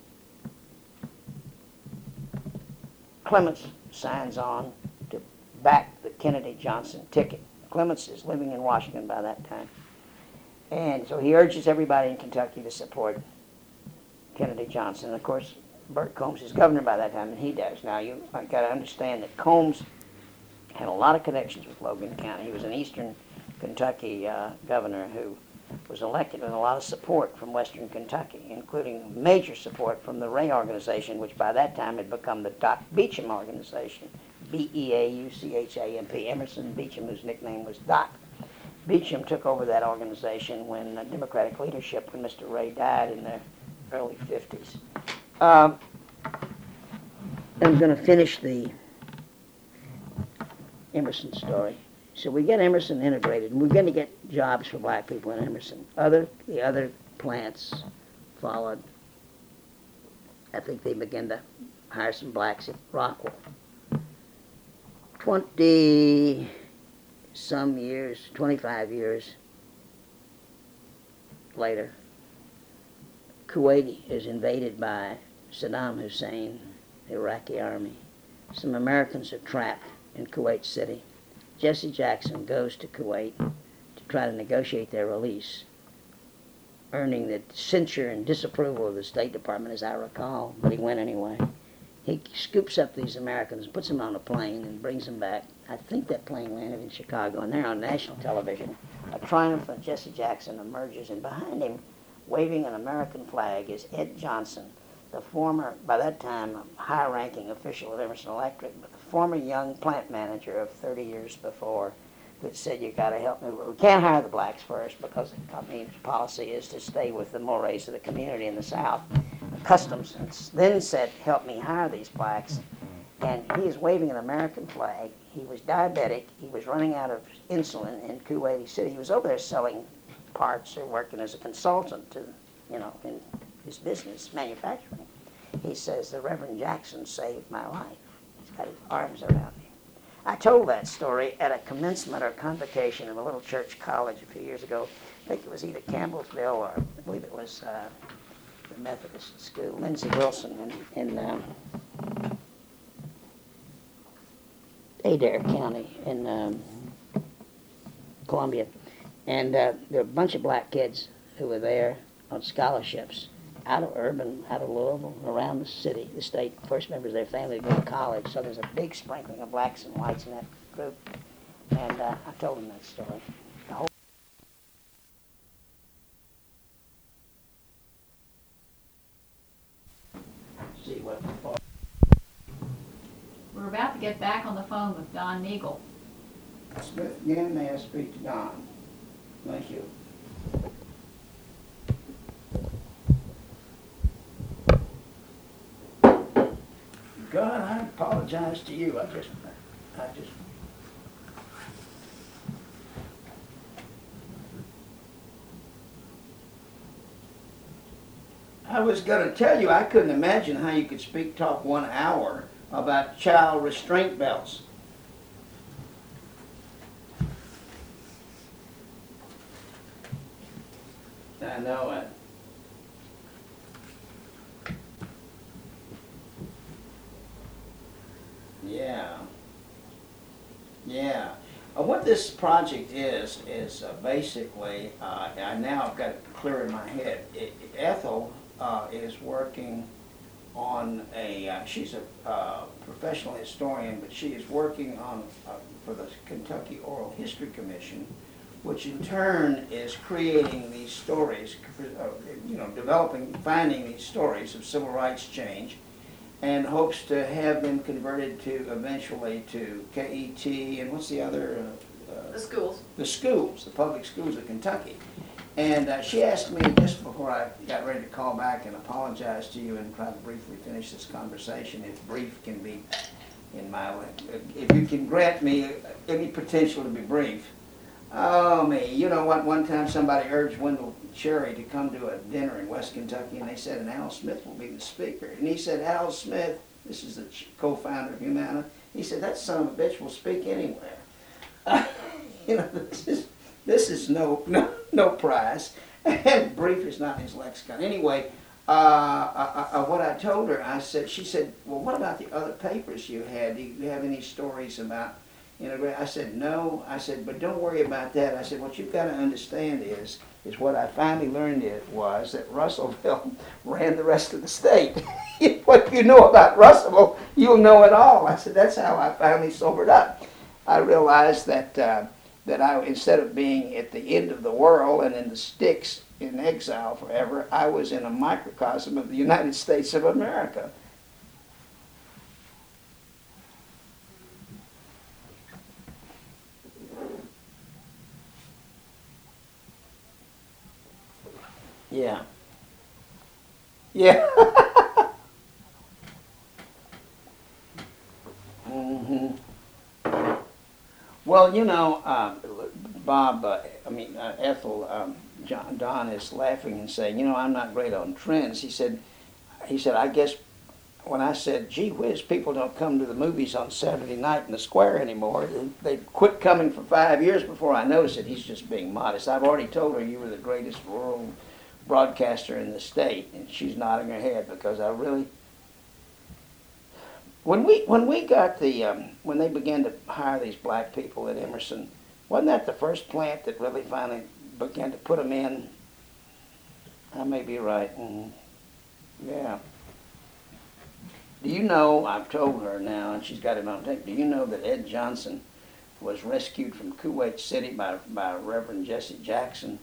Clements signs on to back the Kennedy-Johnson ticket. Clements is living in Washington by that time. And so he urges everybody in Kentucky to support Kennedy-Johnson. And of course, Bert Combs is governor by that time, and he does. Now, you've got to understand that Combs had a lot of connections with Logan County. He was an Eastern Kentucky uh, governor who was elected with a lot of support from Western Kentucky, including major support from the Ray organization, which by that time had become the Doc Beecham organization, B E A U C H A M P, Emerson Beecham, whose nickname was Doc. Beecham took over that organization when uh, Democratic leadership, when Mister Ray died in the early fifties. Um, I'm going to finish the Emerson story. So we get Emerson integrated, and we're going to get jobs for black people in Emerson. Other, the other plants followed. I think they began to hire some blacks at Rockwell. Twenty some years, twenty-five years later, Kuwait is invaded by Saddam Hussein, the Iraqi army. Some Americans are trapped in Kuwait City. Jesse Jackson goes to Kuwait to try to negotiate their release, earning the censure and disapproval of the State Department, as I recall, but he went anyway. He scoops up these Americans, puts them on a plane, and brings them back. I think that plane landed in Chicago, and they're on national television. A triumphant Jesse Jackson emerges, and behind him, waving an American flag, is Ed Johnson, the former, by that time, high-ranking official at Emerson Electric, but the former young plant manager of thirty years before, who said, you got to help me. We can't hire the blacks first because the company's policy is to stay with the mores of the community in the South, the customs, and then said, help me hire these blacks. And he is waving an American flag. He was diabetic. He was running out of insulin in Kuwait City. He was over there selling parts or working as a consultant to, you know, in his business, manufacturing. He says, the Reverend Jackson saved my life. He's got his arms around me. I told that story at a commencement or convocation of a little church college a few years ago. I think it was either Campbellsville or I believe it was uh, the Methodist school, Lindsey Wilson in, in um, Adair County in um, Columbia. And uh, there were a bunch of black kids who were there on scholarships out of urban, out of Louisville, around the city, the state, first members of their family to go to college. So there's a big sprinkling of blacks and whites in that group. And uh, I told them that story. The whole See what We're about to get back on the phone with Don Neagle. Smith, again, may I speak to Don? Thank you. God, I apologize to you. I just, I just. I was going to tell you, I couldn't imagine how you could speak talk one hour about child restraint belts. I know it. Yeah. Yeah. Uh, what this project is, is uh, basically, uh, I now have got it clear in my head. It, it, Ethel uh, is working on a, uh, she's a uh, professional historian, but she is working on, uh, for the Kentucky Oral History Commission, which in turn is creating these stories, uh, you know, developing, finding these stories of civil rights change, and hopes to have them converted to eventually to K E T and what's the other? Uh, uh, The schools. The schools, the public schools of Kentucky. And uh, she asked me just before I got ready to call back and apologize to you and try to briefly finish this conversation, if brief can be in my way, if you can grant me any potential to be brief. Oh, me. You know what? One time somebody urged Wendell Cherry to come to a dinner in West Kentucky, and they said, and Al Smith will be the speaker. And he said, Al Smith, this is the co-founder of Humana, he said, that son of a bitch will speak anywhere. Uh, you know, this is, this is no, no, no prize. And brief is not in his lexicon. Anyway, uh, I, I, what I told her, I said, she said, well, what about the other papers you had? Do you have any stories about, you know, I said, no. I said, but don't worry about that. I said, what you've got to understand is, is what I finally learned it was that Russellville ran the rest of the state. What you know about Russellville, you'll know it all. I said, that's how I finally sobered up. I realized that uh, that I, instead of being at the end of the world and in the sticks in exile forever, I was in a microcosm of the United States of America. Yeah. Yeah. hmm Well, you know, uh, Bob, uh, I mean, uh, Ethel, um, John, Don is laughing and saying, you know, I'm not great on trends. He said, he said, I guess when I said, gee whiz, people don't come to the movies on Saturday night in the square anymore, they quit coming for five years before I noticed it. He's just being modest. I've already told her you were the greatest rural broadcaster in the state, and she's nodding her head because I really, when we when we got the um, when they began to hire these black people at Emerson, wasn't that the first plant that really finally began to put them in? I may be right. Mm-hmm. Yeah. Do you know, I've told her now, and she's got it on tape, do you know that Ed Johnson was rescued from Kuwait City by, by Reverend Jesse Jackson?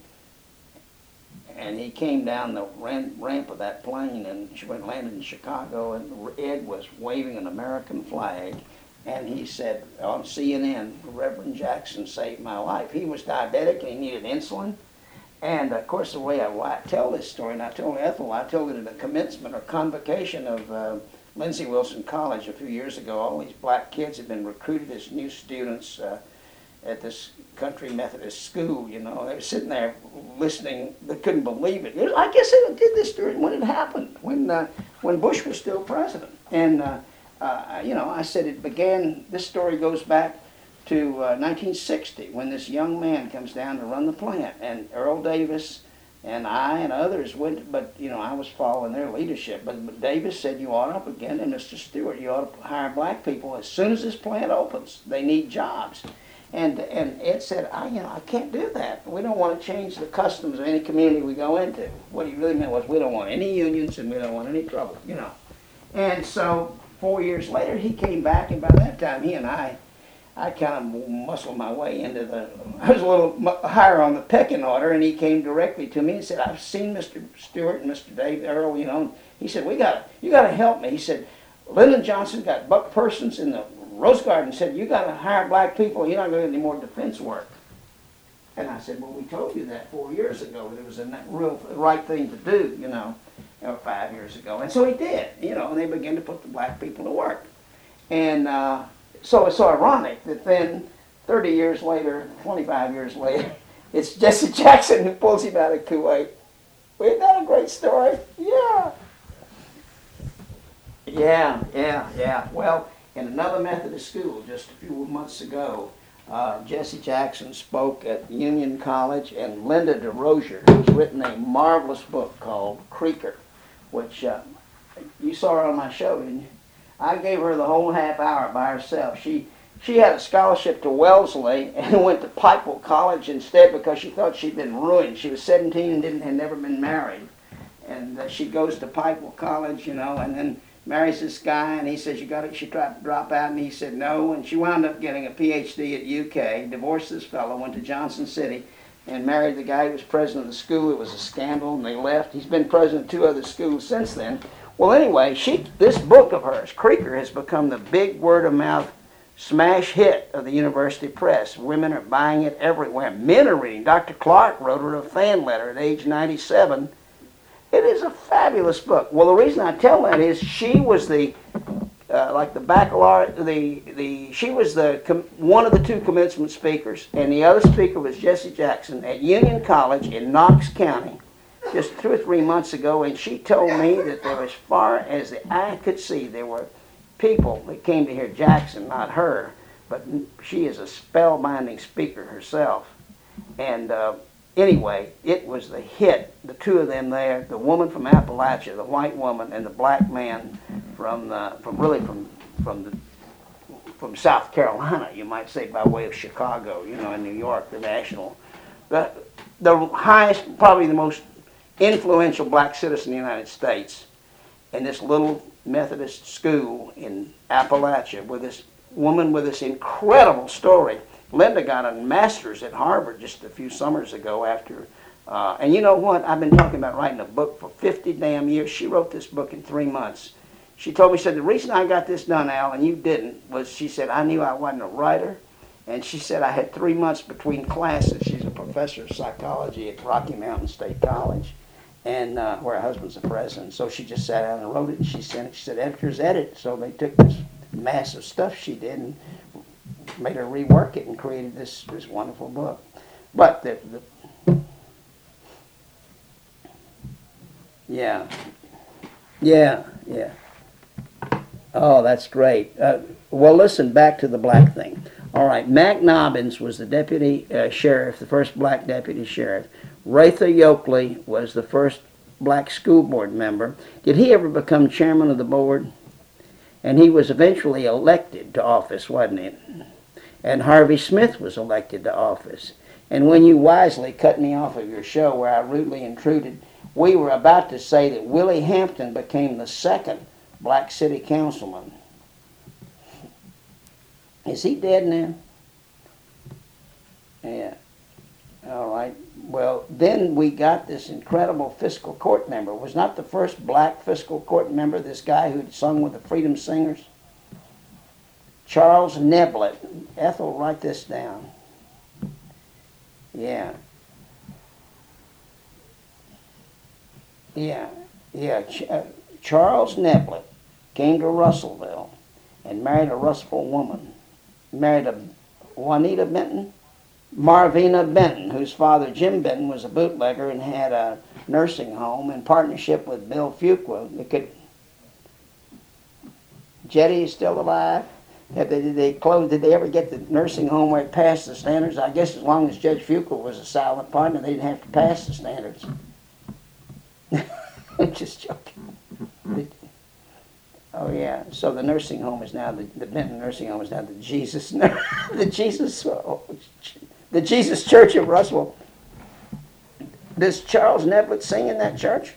And he came down the ramp, ramp of that plane and she went landed in Chicago, and Ed was waving an American flag, and he said on C N N, Reverend Jackson saved my life. He was diabetic and he needed insulin. And of course, the way I, I tell this story, and I told Ethel, I told it at the commencement or convocation of uh, Lindsey Wilson College a few years ago. All these black kids had been recruited as new students uh, at this country Methodist school. You know, they were sitting there listening. They couldn't believe it. It was, I guess they did this during when it happened, when uh, when Bush was still president. And uh, uh, you know, I said it began. This story goes back to uh, nineteen sixty, when this young man comes down to run the plant, and Earl Davis and I and others went, but you know, I was following their leadership. But, but Davis said, you ought to begin, and Mister Stewart, you ought to hire black people as soon as this plant opens. They need jobs. And and Ed said, I you know I can't do that. We don't want to change the customs of any community we go into. What he really meant was, we don't want any unions and we don't want any trouble, you know. And so four years later, he came back, and by that time, he and I. I kind of muscled my way into the, I was a little higher on the pecking order, and he came directly to me and said, I've seen Mister Stewart and Mister Dave Earl, you know, and he said, we got, you got to help me. He said, Lyndon Johnson got Buck Persons in the Rose Garden, said, you got to hire black people, you're not going to get any more defense work. And I said, well, we told you that four years ago, that it was a real right thing to do, you know, or five years ago. And so he did, you know, and they began to put the black people to work. And, uh, So it's so ironic that then, thirty years later, twenty-five years later, it's Jesse Jackson who pulls him out of Kuwait. Isn't that a great story? Yeah. Yeah, yeah, yeah. Well, in another Methodist school just a few months ago, uh, Jesse Jackson spoke at Union College, and Linda DeRosier, who's written a marvelous book called Creaker, which uh, you saw her on my show, didn't you? I gave her the whole half hour by herself. She she had a scholarship to Wellesley and went to Pikeville College instead because she thought she'd been ruined. She was seventeen and didn't had never been married, and uh, she goes to Pikeville College, you know, and then marries this guy, and he says, you got it. She tried to drop out, and he said no, and she wound up getting a P H D at U K, divorced this fellow, went to Johnson City, and married the guy who was president of the school. It was a scandal, and they left. He's been president of two other schools since then. Well, anyway, she this book of hers, Creaker, has become the big word-of-mouth smash hit of the university press. Women are buying it everywhere. Men are reading. Doctor Clark wrote her a fan letter at age ninety-seven. It is a fabulous book. Well, the reason I tell that is she was the, uh, like the baccalaureate, the, the, she was the com- one of the two commencement speakers, and the other speaker was Jesse Jackson at Union College in Knox County, just two or three months ago, and she told me that there, as far as the eye could see, there were people that came to hear Jackson, not her, but she is a spellbinding speaker herself. And uh, anyway, it was the hit, the two of them there, the woman from Appalachia, the white woman, and the black man from, the, from really from, from, the, from South Carolina, you might say, by way of Chicago, you know, in New York, the national, the, the highest, probably the most influential black citizen in the United States, in this little Methodist school in Appalachia, with this woman with this incredible story. Linda got a master's at Harvard just a few summers ago after, uh, and you know what? I've been talking about writing a book for fifty damn years. She wrote this book in three months. She told me, she said, the reason I got this done, Al, and you didn't, was she said, I knew I wasn't a writer. And she said I had three months between classes. She's a professor of psychology at Rocky Mountain State College, and uh, where her husband's the president. So she just sat down and wrote it, and she sent it. She said, editors edit. So they took this massive stuff she did and made her rework it and created this, this wonderful book. But the, the yeah, yeah, yeah. Oh, that's great. Uh, well, listen, back to the black thing. All right, Mac Nobbins was the deputy uh, sheriff, the first black deputy sheriff. Ratha Yoakley was the first black school board member. Did he ever become chairman of the board? And he was eventually elected to office, wasn't he? And Harvey Smith was elected to office. And when you wisely cut me off of your show where I rudely intruded, we were about to say that Willie Hampton became the second black city councilman. Is he dead now? Yeah. All right. Well, then we got this incredible fiscal court member. Was not the first black fiscal court member this guy who had sung with the Freedom Singers? Charles Neblett. Ethel, write this down. Yeah. Yeah. Yeah. Ch- uh, Charles Neblett came to Russellville and married a Russellville woman. Married a Juanita Benton, Marvina Benton, whose father, Jim Benton, was a bootlegger and had a nursing home in partnership with Bill Fuqua. It could, Jetty is still alive. Did they, did they close? Did they ever get the nursing home where it passed the standards? I guess as long as Judge Fuqua was a silent partner, they didn't have to pass the standards. I'm just joking. Oh yeah. So the nursing home is now the, the Benton nursing home is now the Jesus the Jesus oh, the Jesus Church of Russell. Does Charles Neblett sing in that church?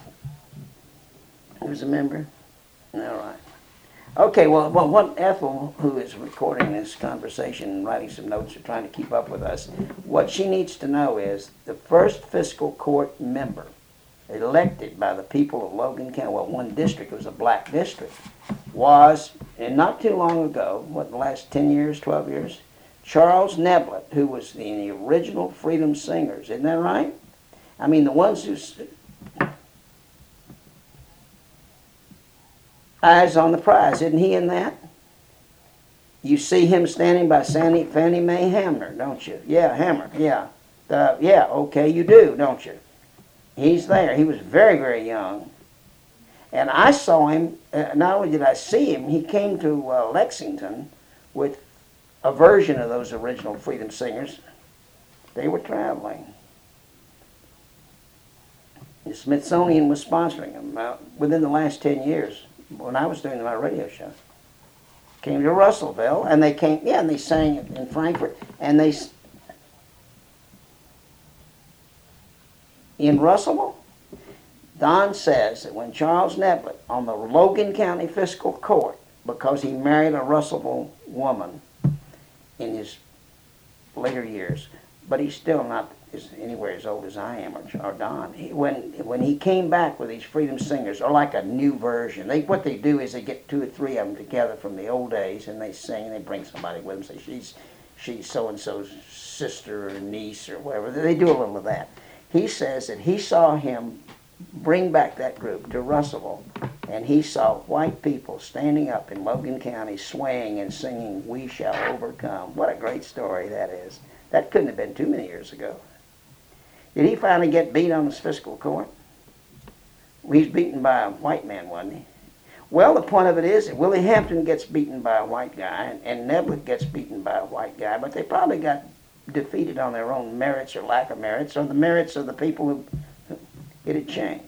Who's a member? All right. Okay. Well, well, what Ethel, who is recording this conversation and writing some notes or trying to keep up with us, what she needs to know is the first fiscal court member elected by the people of Logan County, well, one district, it was a black district, was, and not too long ago, what, the last ten years, twelve years, Charles Neblett, who was in the original Freedom Singers. Isn't that right? I mean, the ones who... Eyes on the prize, isn't he in that? You see him standing by Sandy, Fannie Mae Hamner, don't you? Yeah, Hammer, yeah. The, yeah, okay, you do, don't you? He's there. He was very, very young. And I saw him, uh, not only did I see him, he came to uh, Lexington with a version of those original Freedom Singers. They were traveling. The Smithsonian was sponsoring them uh, within the last ten years when I was doing my radio show. Came to Russellville, and they came, yeah, and they sang in Frankfort, and they... In Russellville, Don says that when Charles Neblett on the Logan County Fiscal Court, because he married a Russellville woman in his later years, but he's still not as, anywhere as old as I am or, or Don. He, when when he came back with these Freedom Singers, or like a new version, they what they do is they get two or three of them together from the old days, and they sing. And they bring somebody with them, say she's she's so and so's sister or niece or whatever. They do a little of that. He says that he saw him bring back that group to Russellville, and he saw white people standing up in Logan County swaying and singing, "We Shall Overcome." What a great story that is. That couldn't have been too many years ago. Did he finally get beat on his fiscal court? He's beaten by a white man, wasn't he? Well, the point of it is that Willie Hampton gets beaten by a white guy, and, and Neblett gets beaten by a white guy, but they probably got defeated on their own merits or lack of merits, or the merits of the people who it had changed.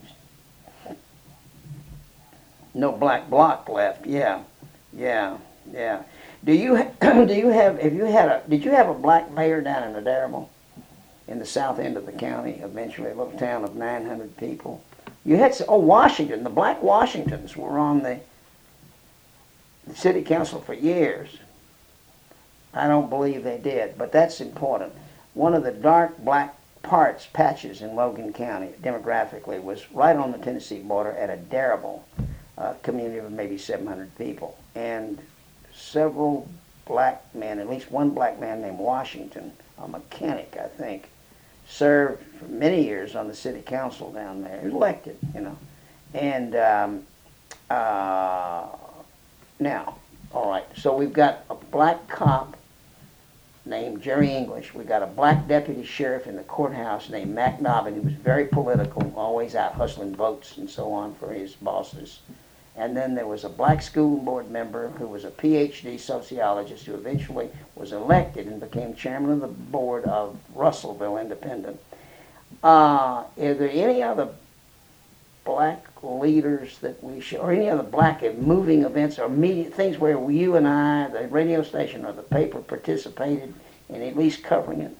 No black bloc left. Yeah, yeah, yeah. Do you do you have have you had a did you have a black mayor down in Adderable, in the south end of the county? Eventually, a little town of nine hundred people. You had oh Washington. The black Washingtons were on the city council for years. I don't believe they did, but that's important. One of the dark black parts, patches in Logan County, demographically, was right on the Tennessee border at a Darrable uh, community of maybe seven hundred people. And several black men, at least one black man named Washington, a mechanic, I think, served for many years on the city council down there, elected, you know. And um, uh, now, all right, so we've got a black cop named Jerry English. We've got a black deputy sheriff in the courthouse named Mac Dobbin, who was very political, always out hustling votes and so on for his bosses. And then there was a black school board member who was a P H D sociologist who eventually was elected and became chairman of the board of Russellville Independent. Uh, are there any other black leaders that we should, or any other black moving events or media things where you and I, the radio station or the paper, participated in at least covering it?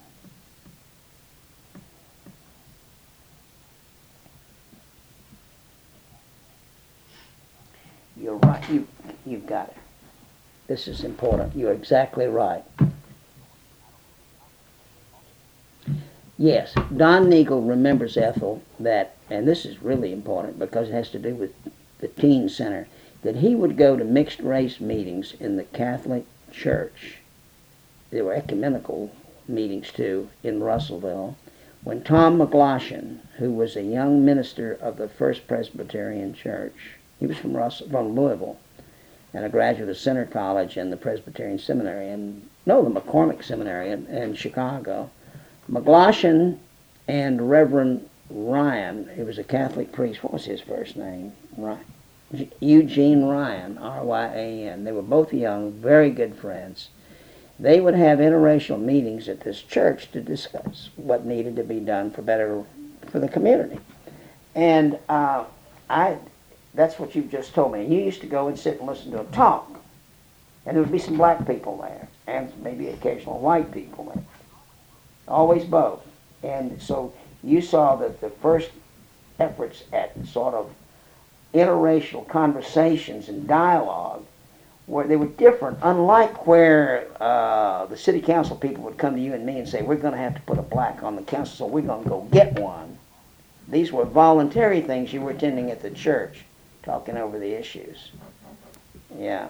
You're right. You, you've got it. This is important. You're exactly right. Yes, Don Neagle remembers, Ethel, that, and this is really important because it has to do with the teen center, that he would go to mixed race meetings in the Catholic Church. There were ecumenical meetings too in Russellville, when Tom McGloshin, who was a young minister of the First Presbyterian Church, he was from Russell, from Louisville, and a graduate of Center College and the Presbyterian Seminary, and no, the McCormick Seminary in, in Chicago. McGloshin and Reverend Ryan, he was a Catholic priest. What was his first name? Ryan. Eugene Ryan, R Y A N. They were both young, very good friends. They would have interracial meetings at this church to discuss what needed to be done for better for the community. And uh, I, that's what you've just told me. And you used to go and sit and listen to them talk. And there would be some black people there, and maybe occasional white people there. Always both. And so you saw that the first efforts at sort of interracial conversations and dialogue, where they were different, unlike where uh, the city council people would come to you and me and say, we're going to have to put a black on the council, so we're going to go get one. These were voluntary things you were attending at the church, talking over the issues. Yeah.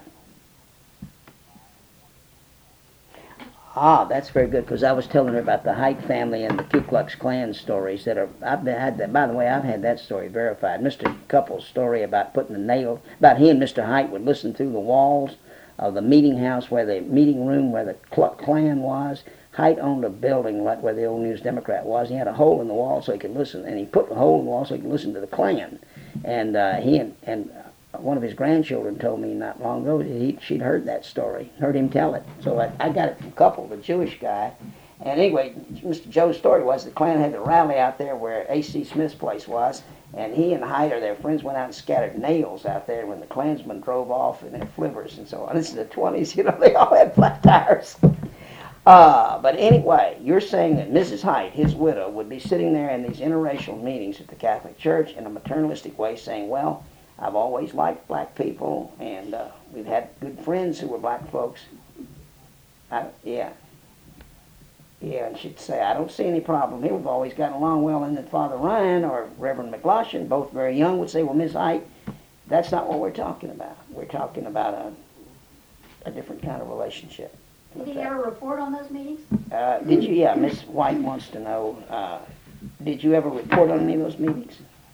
Ah, that's very good, because I was telling her about the Haight family and the Ku Klux Klan stories that are, I've been, had that, by the way, I've had that story verified. Mister Couples' story about putting the nail, about he and Mister Haight would listen through the walls of the meeting house, where the meeting room where the Klan was. Haight owned a building like where the old News Democrat was. He had a hole in the wall so he could listen, and he put the hole in the wall so he could listen to the Klan. And uh, he and, and one of his grandchildren told me not long ago that he, she'd heard that story, heard him tell it. So I, I got it from Couple, the Jewish guy. And anyway, Mister Joe's story was the Klan had the rally out there where A C Smith's place was, and he and Haight or their friends went out and scattered nails out there when the Klansmen drove off in their flivvers and so on. This is the twenties, you know, they all had flat tires. Uh, but anyway, you're saying that Missus Haight, his widow, would be sitting there in these interracial meetings at the Catholic Church in a maternalistic way saying, well, I've always liked black people, and uh, we've had good friends who were black folks. I, yeah. Yeah, and she'd say, I don't see any problem here. We've always gotten along well. And then Father Ryan or Reverend McGloshin, both very young, would say, well, Miss Haight, that's not what we're talking about. We're talking about a, a different kind of relationship. Did he ever report on those meetings? Uh, did you? Yeah, Miss White wants to know, uh, did you ever report on any of those meetings?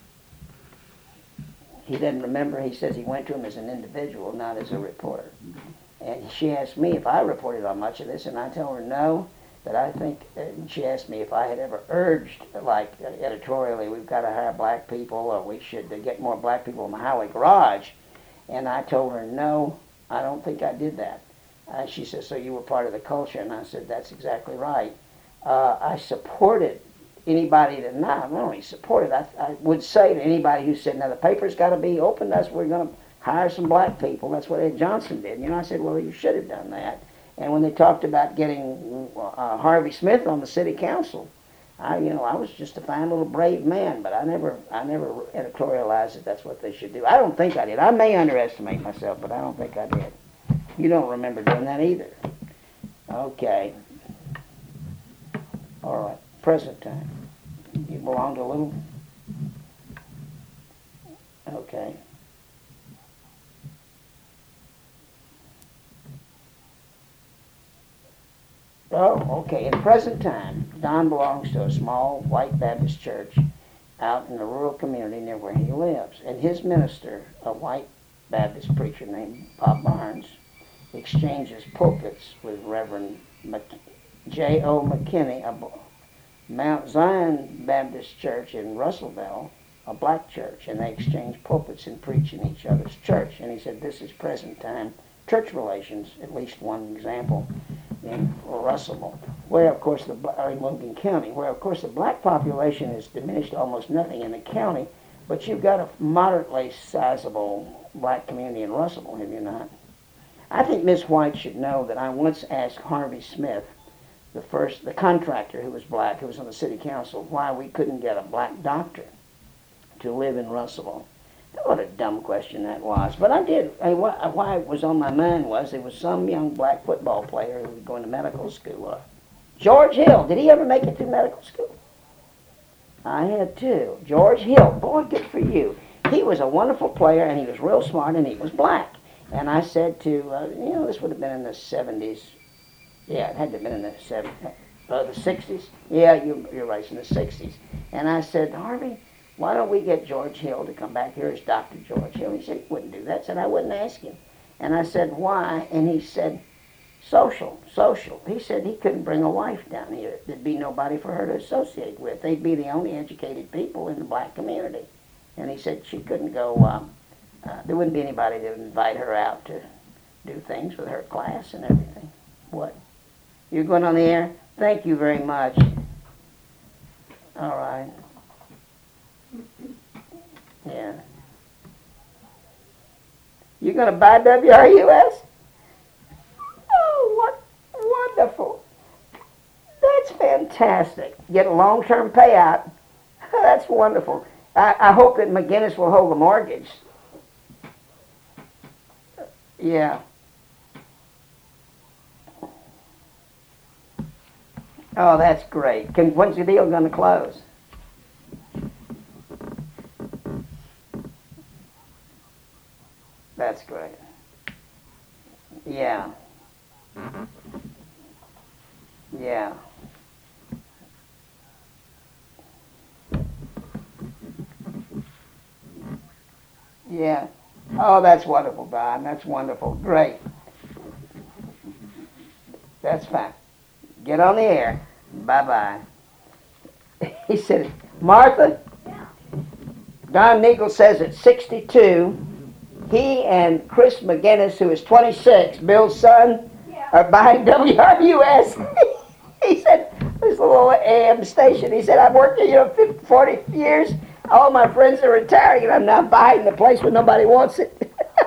He doesn't remember. He says he went to him as an individual, not as a reporter. And she asked me if I reported on much of this, and I told her no, but I think, and she asked me if I had ever urged, like editorially, we've got to hire black people, or we should get more black people in the highway garage. And I told her, no, I don't think I did that. Uh, she said, so you were part of the culture? And I said, that's exactly right. Uh, I supported anybody that, not only supported, I, I would say to anybody who said, now the paper's got to be open to us, we're going to hire some black people. That's what Ed Johnson did. You know, I said, well, you should have done that. And when they talked about getting uh, Harvey Smith on the city council, I, you know, I was just a fine little brave man, but I never, I never editorialized that that's what they should do. I don't think I did. I may underestimate myself, but I don't think I did. You don't remember doing that either. Okay. All right, present time. You belong to Little? Okay. Oh, okay. In present time, Don belongs to a small white Baptist church out in a rural community near where he lives. And his minister, a white Baptist preacher named Bob Barnes, exchanges pulpits with Reverend J O McKinney of Mount Zion Baptist Church in Russellville, a black church, and they exchange pulpits and preach in each other's church. And he said this is present time church relations, at least one example in Russellville, where of course the or in Logan County, where of course the black population is diminished to almost nothing in the county, but you've got a moderately sizable black community in Russellville, have you not? I think Miss White should know that I once asked Harvey Smith, the first, the contractor who was black, who was on the city council, why we couldn't get a black doctor to live in Russellville. What a dumb question that was. But I did. I, why it was on my mind was there was some young black football player who was going to medical school. Uh, George Hill. Did he ever make it through medical school? I had too. George Hill. Boy, good for you. He was a wonderful player, and he was real smart, and he was black. And I said to, uh, you know, this would have been in the seventies. Yeah, it had to have been in the seventies. Uh, the sixties? Yeah, you, you're right, in the sixties. And I said, Harvey, why don't we get George Hill to come back here as Doctor George Hill? He said he wouldn't do that. I said, I wouldn't ask him. And I said, why? And he said, social, social. He said he couldn't bring a wife down here. There'd be nobody for her to associate with. They'd be the only educated people in the black community. And he said she couldn't go, um, uh, there wouldn't be anybody to invite her out to do things with her class and everything. What? You're going on the air? Thank you very much. All right. Yeah. You're going to buy W R U S? Oh, what wonderful. That's fantastic. Get a long-term payout. That's wonderful. I, I hope that McGinnis will hold the mortgage. Yeah. Oh, that's great. Can, when's the deal going to close? That's great. Yeah. Yeah. Yeah. Oh, that's wonderful, Don. That's wonderful. Great. That's fine. Get on the air. Bye-bye. He said, Martha, Don Neagle says at sixty-two, he and Chris McGinnis, who is twenty-six, Bill's son, yeah, are buying W R U S. He said, this little A M station, he said, I've worked here, you know, fifty, forty years. All my friends are retiring, and I'm now buying the place when nobody wants it.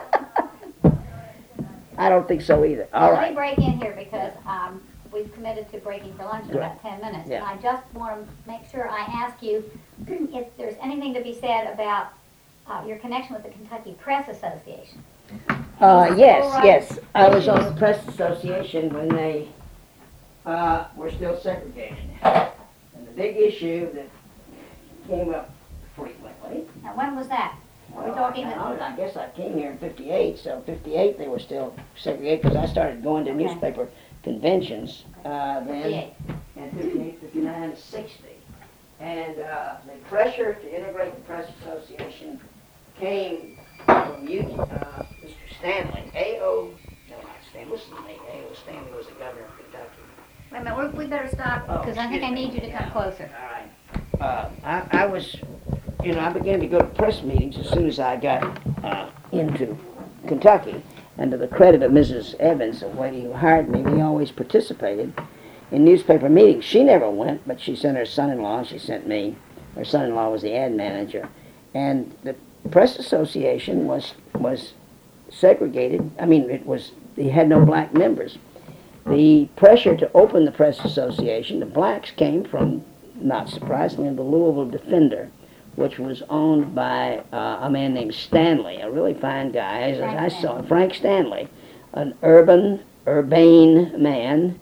I don't think so either. All Let right. me break in here because um, we've committed to breaking for lunch in Good. about ten minutes. Yeah. And I just want to make sure I ask you if there's anything to be said about uh, your connection with the Kentucky Press Association. Uh, yes, All right. yes. I was on the Press Association when they uh, were still segregated. And the big issue that came up frequently. Now, when was that? We're Well, talking I, that- I guess I came here in fifty-eight, so fifty-eight they were still segregated because I started going to Okay. newspaper conventions uh, then. fifty-eight. And fifty-eight, fifty-nine, and sixty. And uh, the pressure to integrate the Press Association came from you, uh, Mister Stanley, A O, no, not Stanley, listen to me, A O Stanley was the governor of Kentucky. Wait a minute, we're, we better stop Oh, because I think I excuse need you to me. come Yeah. closer. All right. Uh, I, I was, you know, I began to go to press meetings as soon as I got uh, into Kentucky. And to the credit of Missus Evans, the lady who hired me, we always participated in newspaper meetings. She never went, but she sent her son-in-law, she sent me. Her son-in-law was the ad manager. And the Press Association was was segregated. I mean, it was, they had no black members. The pressure to open the Press Association, the blacks came from, not surprisingly, the Louisville Defender, which was owned by uh, a man named Stanley, a really fine guy. As Frank I saw Stanley. Frank Stanley, an urban, urbane man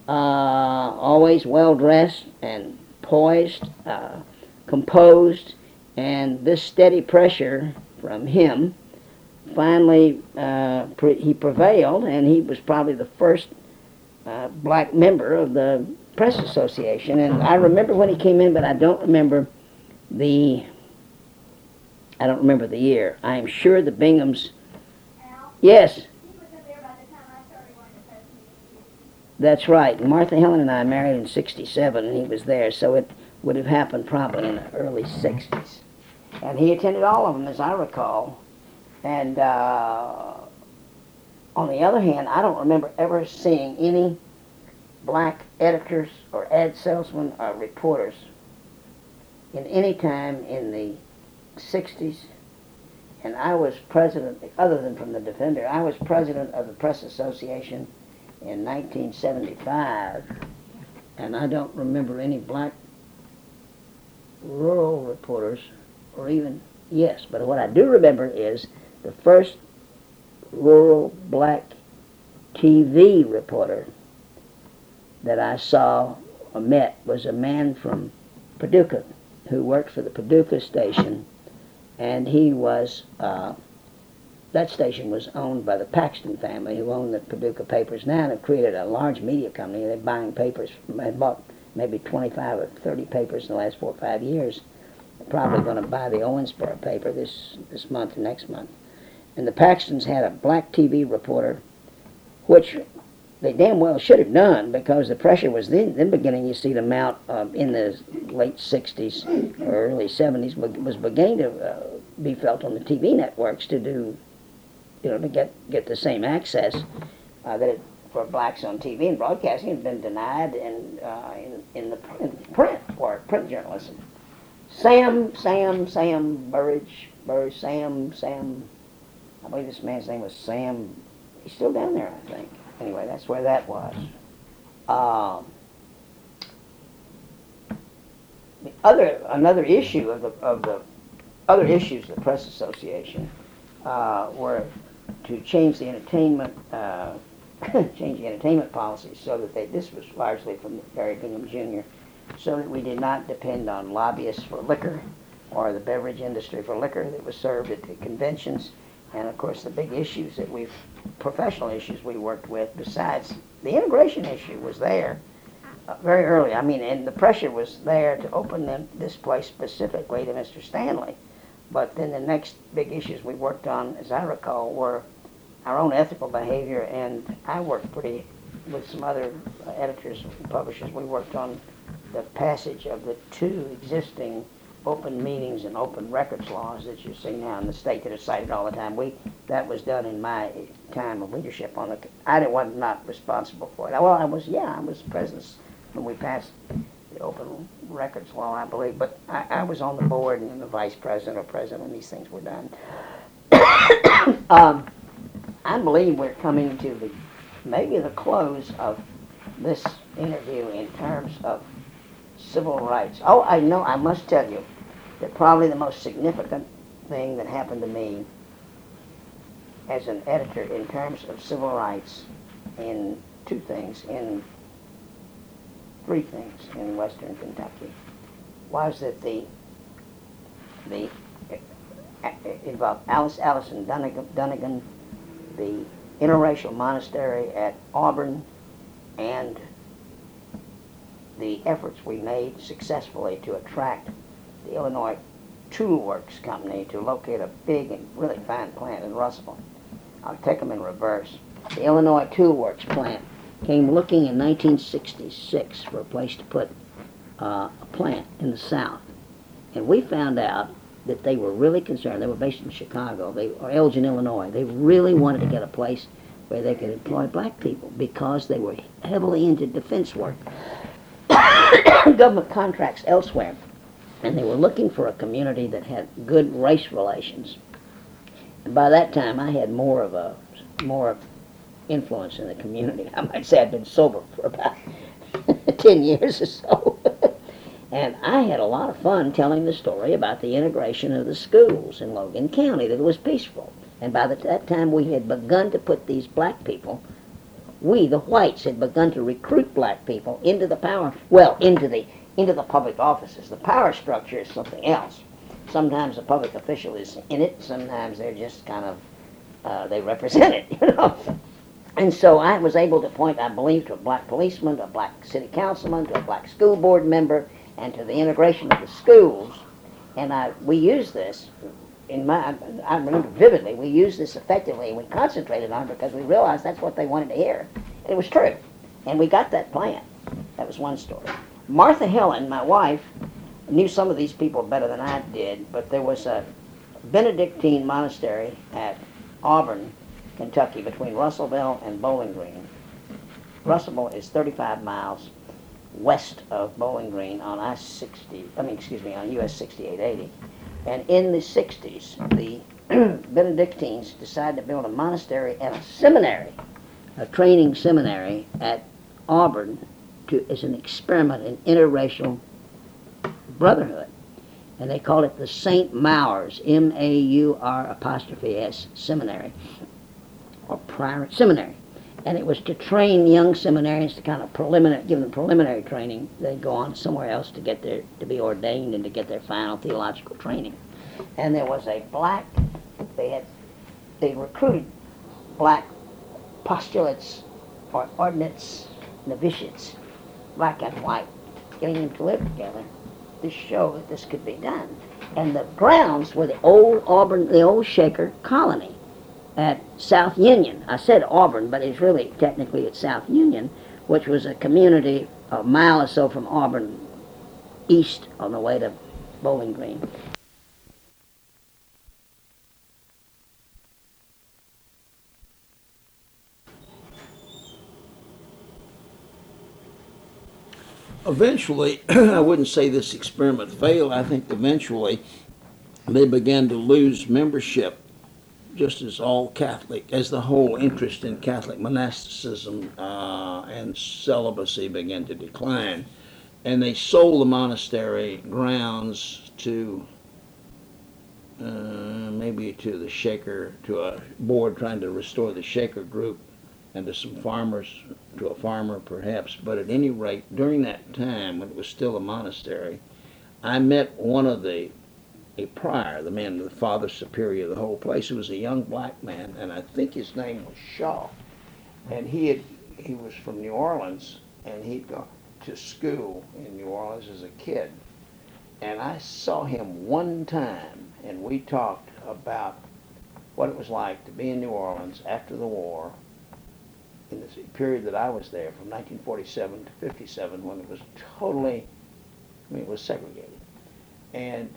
uh, always well-dressed and poised, uh, composed, and this steady pressure from him, finally uh, pre- he prevailed, and he was probably the first uh, black member of the Press Association. And I remember when he came in, but I don't remember the, I don't remember the year. I am sure the Binghams, Al, yes, he wasn't there by the time I started going to press meetings. that's right. Martha Helen and I married in sixty-seven, and he was there, so it would have happened probably in the early sixties. And he attended all of them, as I recall. And uh, on the other hand, I don't remember ever seeing any black editors or ad salesmen or reporters in any time in the sixties. And I was president, other than from the Defender, I was president of the Press Association in nineteen seventy-five, and I don't remember any black rural reporters, or even, yes, but what I do remember is the first rural black T V reporter that I saw or met was a man from Paducah who worked for the Paducah station, and he was, uh, that station was owned by the Paxton family, who own the Paducah papers now and have created a large media company. They're buying papers, they bought maybe twenty-five or thirty papers in the last four or five years. They're probably going to buy the Owensboro paper this, this month and next month. And the Paxtons had a black T V reporter, which they damn well should have done, because the pressure was then, then beginning, you see, to mount um, in the late sixties or early seventies, was beginning to uh, be felt on the T V networks to do, you know, to get, get the same access uh, that it, for blacks on T V and broadcasting had been denied in, uh, in, in the in print, or print journalism. Sam, Sam, Sam Burridge, Burridge, Sam, Sam, I believe this man's name was Sam, he's still down there, I think. Anyway, that's where that was. Um, the other, another issue of the, of the other issues of the Press Association uh, were to change the entertainment, uh, change the entertainment policies so that they, this was largely from Barry Bingham Junior, so that we did not depend on lobbyists for liquor or the beverage industry for liquor that was served at the conventions. And of course the big issues that we've, professional issues we worked with, besides the integration issue was there uh, very early. I mean, and the pressure was there to open them, this place specifically to Mister Stanley. But then the next big issues we worked on, as I recall, were our own ethical behavior, and I worked pretty, with some other uh, editors and publishers, we worked on the passage of the two existing open meetings and open records laws that you see now in the state that are cited all the time. We, that was done in my time of leadership on the, I was not responsible for it. Well, I was, yeah, I was president when we passed the open records law, I believe, but I, I was on the board and the vice president or president when these things were done. um, I believe we're coming to the, maybe the close of this interview in terms of civil rights. Oh, I know, I must tell you that probably the most significant thing that happened to me as an editor in terms of civil rights in two things, in three things in Western Kentucky, was that the, the, it involved Alice Allison Dunnigan, Dunnigan, the interracial monastery at Auburn, and the efforts we made successfully to attract the Illinois Tool Works Company to locate a big and really fine plant in Russell. I'll take them in reverse. The Illinois Tool Works plant came looking in nineteen sixty-six for a place to put uh, a plant in the South. And we found out that they were really concerned. They were based in Chicago, they, or Elgin, Illinois. They really wanted to get a place where they could employ black people because they were heavily into defense work. Government contracts elsewhere, and they were looking for a community that had good race relations. And by that time, I had more of a more influence in the community. I might say I'd been sober for about ten years or so, and I had a lot of fun telling the story about the integration of the schools in Logan County. That it was peaceful, and by the, that time we had begun to put these black people we, the whites, had begun to recruit black people into the power, well, into the into the public offices. The power structure is something else. Sometimes a public official is in it, sometimes they're just kind of, uh, they represent it, you know. And so I was able to point, I believe, to a black policeman, to a black city councilman, to a black school board member, and to the integration of the schools. And I, we used this, in my, I remember vividly, we used this effectively, and we concentrated on it because we realized that's what they wanted to hear. And it was true. And we got that plan. That was one story. Martha Helen, my wife, knew some of these people better than I did, but there was a Benedictine monastery at Auburn, Kentucky, between Russellville and Bowling Green. Russellville is thirty-five miles west of Bowling Green on I sixty, I mean, excuse me, on U S sixty-eight eighty. And in the sixties, the Benedictines decided to build a monastery and a seminary, a training seminary at Auburn to, as an experiment in interracial brotherhood. And they called it the Saint Maur's, M A U R apostrophe S, seminary, or prior seminary. And it was to train young seminarians to kind of preliminary, give them preliminary training. They'd go on somewhere else to get their, to be ordained and to get their final theological training. And there was a black, they had, they recruited black postulates or ordinates, novitiates, black and white, getting them to live together to show that this could be done. And the grounds were the old Auburn, the old Shaker colony at South Union. I said Auburn, but it's really technically at South Union, which was a community a mile or so from Auburn east on the way to Bowling Green. Eventually, I wouldn't say this experiment failed. I think eventually they began to lose membership, just as all Catholic, as the whole interest in Catholic monasticism uh, and celibacy began to decline. And they sold the monastery grounds to uh, maybe to the Shaker, to a board trying to restore the Shaker group, and to some farmers, to a farmer perhaps. But at any rate, during that time, when it was still a monastery, I met one of the a prior, the man, the father superior of the whole place, who was a young black man, and I think his name was Shaw. And he had, he was from New Orleans, and he'd gone to school in New Orleans as a kid. And I saw him one time, and we talked about what it was like to be in New Orleans after the war, in the period that I was there, from nineteen forty-seven to fifty-seven, when it was totally, I mean, it was segregated. And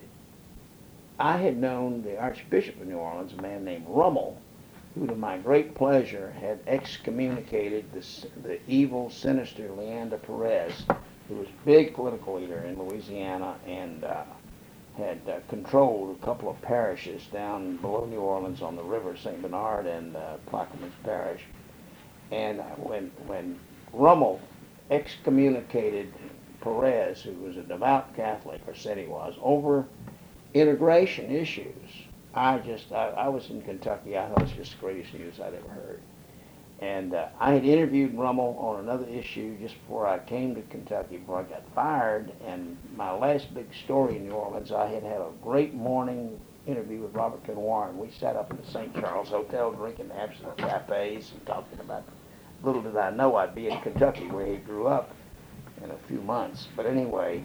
I had known the Archbishop of New Orleans, a man named Rummel, who to my great pleasure had excommunicated the, the evil, sinister Leander Perez, who was a big political leader in Louisiana and uh, had uh, controlled a couple of parishes down below New Orleans on the river, Saint Bernard and uh, Plaquemines Parish. And when, when Rummel excommunicated Perez, who was a devout Catholic, or said he was, over integration issues, I just, I, I was in Kentucky, I thought it was just the greatest news I'd ever heard. And uh, I had interviewed Rummel on another issue just before I came to Kentucky, before I got fired, and my last big story in New Orleans, I had had a great morning interview with Robert Ken Warren. We sat up in the Saint Charles Hotel drinking absinthe cafes and talking about, little did I know I'd be in Kentucky where he grew up in a few months. But anyway,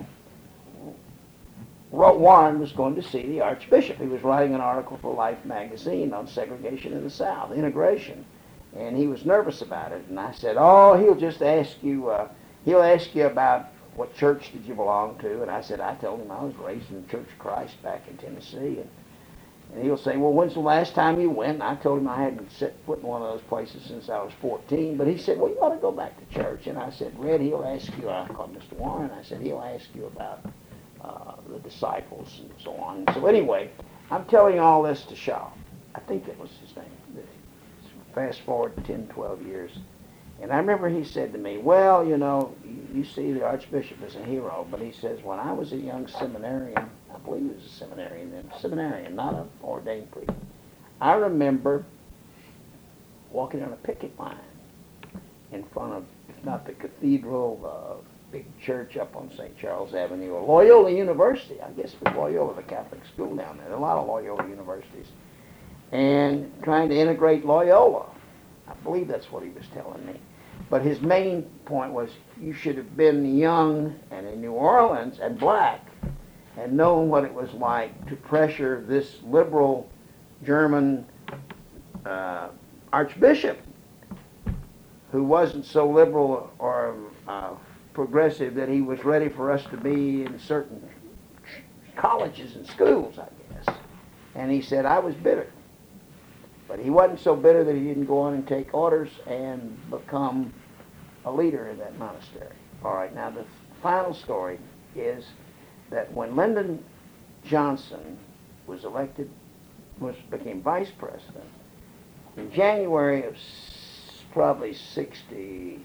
Warren was going to see the Archbishop. He was writing an article for Life magazine on segregation in the South, integration. And he was nervous about it. And I said, oh, he'll just ask you, uh, he'll ask you about what church did you belong to. And I said, I told him I was raised in the Church of Christ back in Tennessee. And, and he'll say, well, when's the last time you went? And I told him I hadn't set foot in one of those places since I was fourteen. But he said, well, you ought to go back to church. And I said, Red, he'll ask you, I called Mister Warren, I said, he'll ask you about uh, the disciples and so on. So anyway, I'm telling all this to Shaw. I think that was his name. Fast forward ten, twelve years. And I remember he said to me, well, you know, you, you see the Archbishop as a hero, but he says, when I was a young seminarian, I believe he was a seminarian then, seminarian, not an ordained priest, I remember walking on a picket line in front of, if not the cathedral, the big church up on Saint Charles Avenue, or Loyola University. I guess it was Loyola, the Catholic school down there. There are a lot of Loyola universities. And trying to integrate Loyola. I believe that's what he was telling me. But his main point was you should have been young and in New Orleans and black and known what it was like to pressure this liberal German uh, archbishop who wasn't so liberal or uh, progressive that he was ready for us to be in certain colleges and schools, I guess. And he said, I was bitter. But he wasn't so bitter that he didn't go on and take orders and become a leader in that monastery. All right, now the final story is that when Lyndon Johnson was elected, was became vice president, in January of s- probably sixty-two,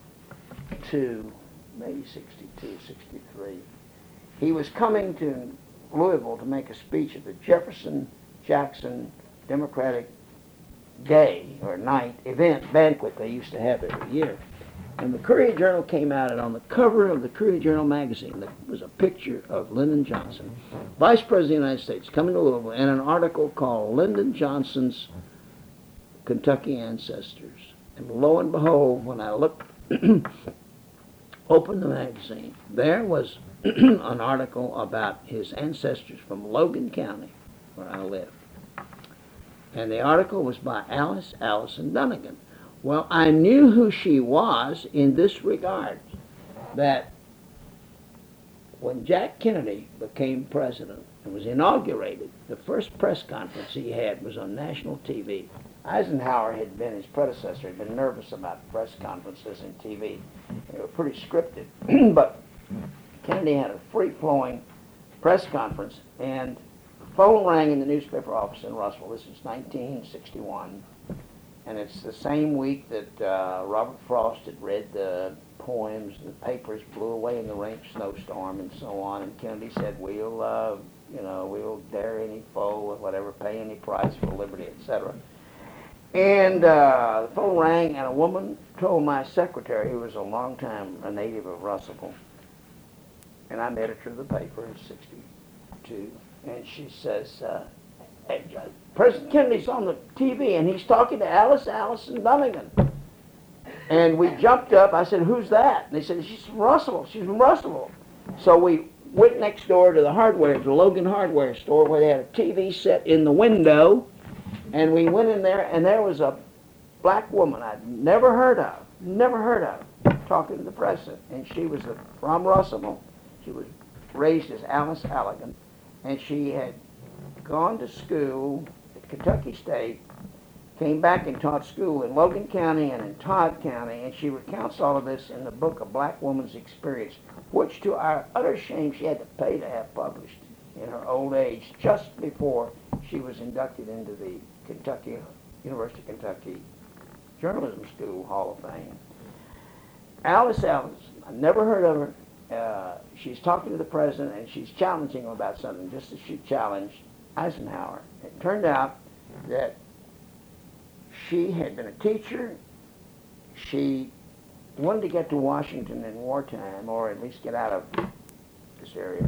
maybe sixty-two, sixty-three, he was coming to Louisville to make a speech at the Jefferson Jackson Democratic Day or night event banquet they used to have every year. And the Courier-Journal came out, and on the cover of the Courier-Journal magazine there was a picture of Lyndon Johnson, Vice President of the United States, coming to Louisville, and an article called Lyndon Johnson's Kentucky Ancestors. And lo and behold, when I looked, opened the magazine, there was an article about his ancestors from Logan County, where I live. And the article was by Alice Allison Dunnigan. Well, I knew who she was in this regard, that when Jack Kennedy became president and was inaugurated, the first press conference he had was on national T V. Eisenhower had been his predecessor, had been nervous about press conferences and T V. They were pretty scripted, but Kennedy had a free-flowing press conference, and the phone rang in the newspaper office in Russell. This is nineteen sixty-one. And it's the same week that uh, Robert Frost had read the poems, the papers blew away in the rain, snowstorm, and so on. And Kennedy said, we'll, uh, you know, we'll dare any foe or whatever, pay any price for liberty, et cetera. And uh, the phone rang, and a woman told my secretary, who was a long time a native of Russellville, and I'm editor of the paper in sixty-two, and she says, uh, hey, President Kennedy's on the T V, and he's talking to Alice Allison Dunnigan. And we jumped up. I said, who's that? And they said, she's from Russellville. She's from Russellville. So we went next door to the hardware, the Logan hardware store, where they had a T V set in the window. And we went in there, and there was a black woman I'd never heard of, never heard of, talking to the president. And she was from Russellville. She was raised as Alice Halligan, and she had gone to school at Kentucky State, came back and taught school in Logan County and in Todd County, and she recounts all of this in the book, A Black Woman's Experience, which to our utter shame she had to pay to have published in her old age, just before she was inducted into the Kentucky, University of Kentucky Journalism School Hall of Fame. Alice Allison, I've never heard of her. Uh, she's talking to the president, and she's challenging him about something, just as she challenged Eisenhower. It turned out that she had been a teacher. She wanted to get to Washington in wartime, or at least get out of this area.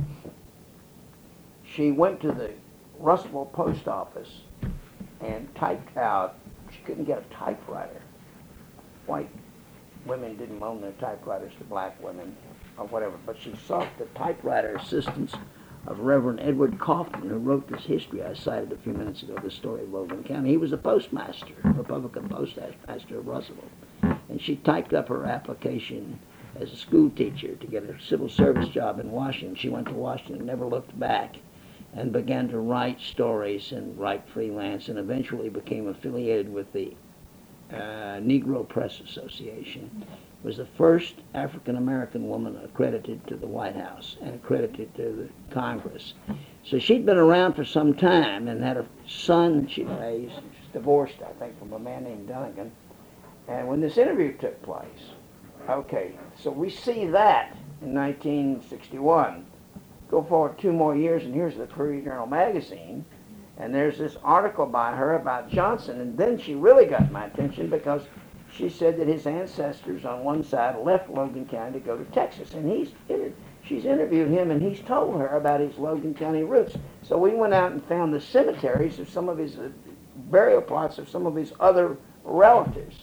She went to the Russellville post office and typed out, she couldn't get a typewriter. White women didn't loan their typewriters to black women or whatever, but she sought the typewriter assistance of Reverend Edward Kaufman, who wrote this history I cited a few minutes ago, the story of Logan County. He was a postmaster, Republican postmaster of Russellville. And she typed up her application as a school teacher to get a civil service job in Washington. She went to Washington, never looked back, and began to write stories and write freelance, and eventually became affiliated with the uh, Negro Press Association. Was the first African-American woman accredited to the White House and accredited to the Congress. So she'd been around for some time and had a son she raised. She's divorced, I think, from a man named Dunnigan. And when this interview took place, okay, so we see that in nineteen sixty-one. Go forward two more years, and here's the Courier-Journal magazine, and there's this article by her about Johnson, and then she really got my attention because she said that his ancestors on one side left Logan County to go to Texas, and he's she's interviewed him, and he's told her about his Logan County roots. So we went out and found the cemeteries of some of his uh, burial plots of some of his other relatives.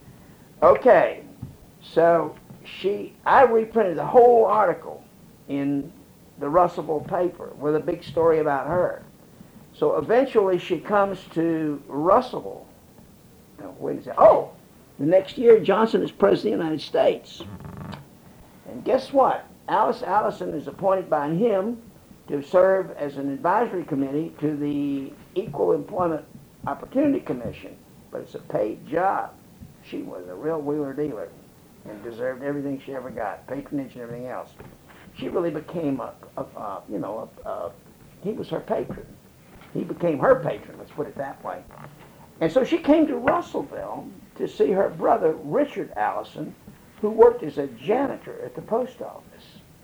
Okay, so she, I reprinted the whole article in the Russellville paper with a big story about her. So eventually she comes to Russellville. Now, wait a second. Oh, the next year Johnson is President of the United States. And guess what? Alice Allison is appointed by him to serve as an advisory committee to the Equal Employment Opportunity Commission. But it's a paid job. She was a real wheeler dealer and deserved everything she ever got, patronage and everything else. She really became a, a, a you know, a, a, he was her patron. He became her patron, let's put it that way. And so she came to Russellville to see her brother, Richard Allison, who worked as a janitor at the post office.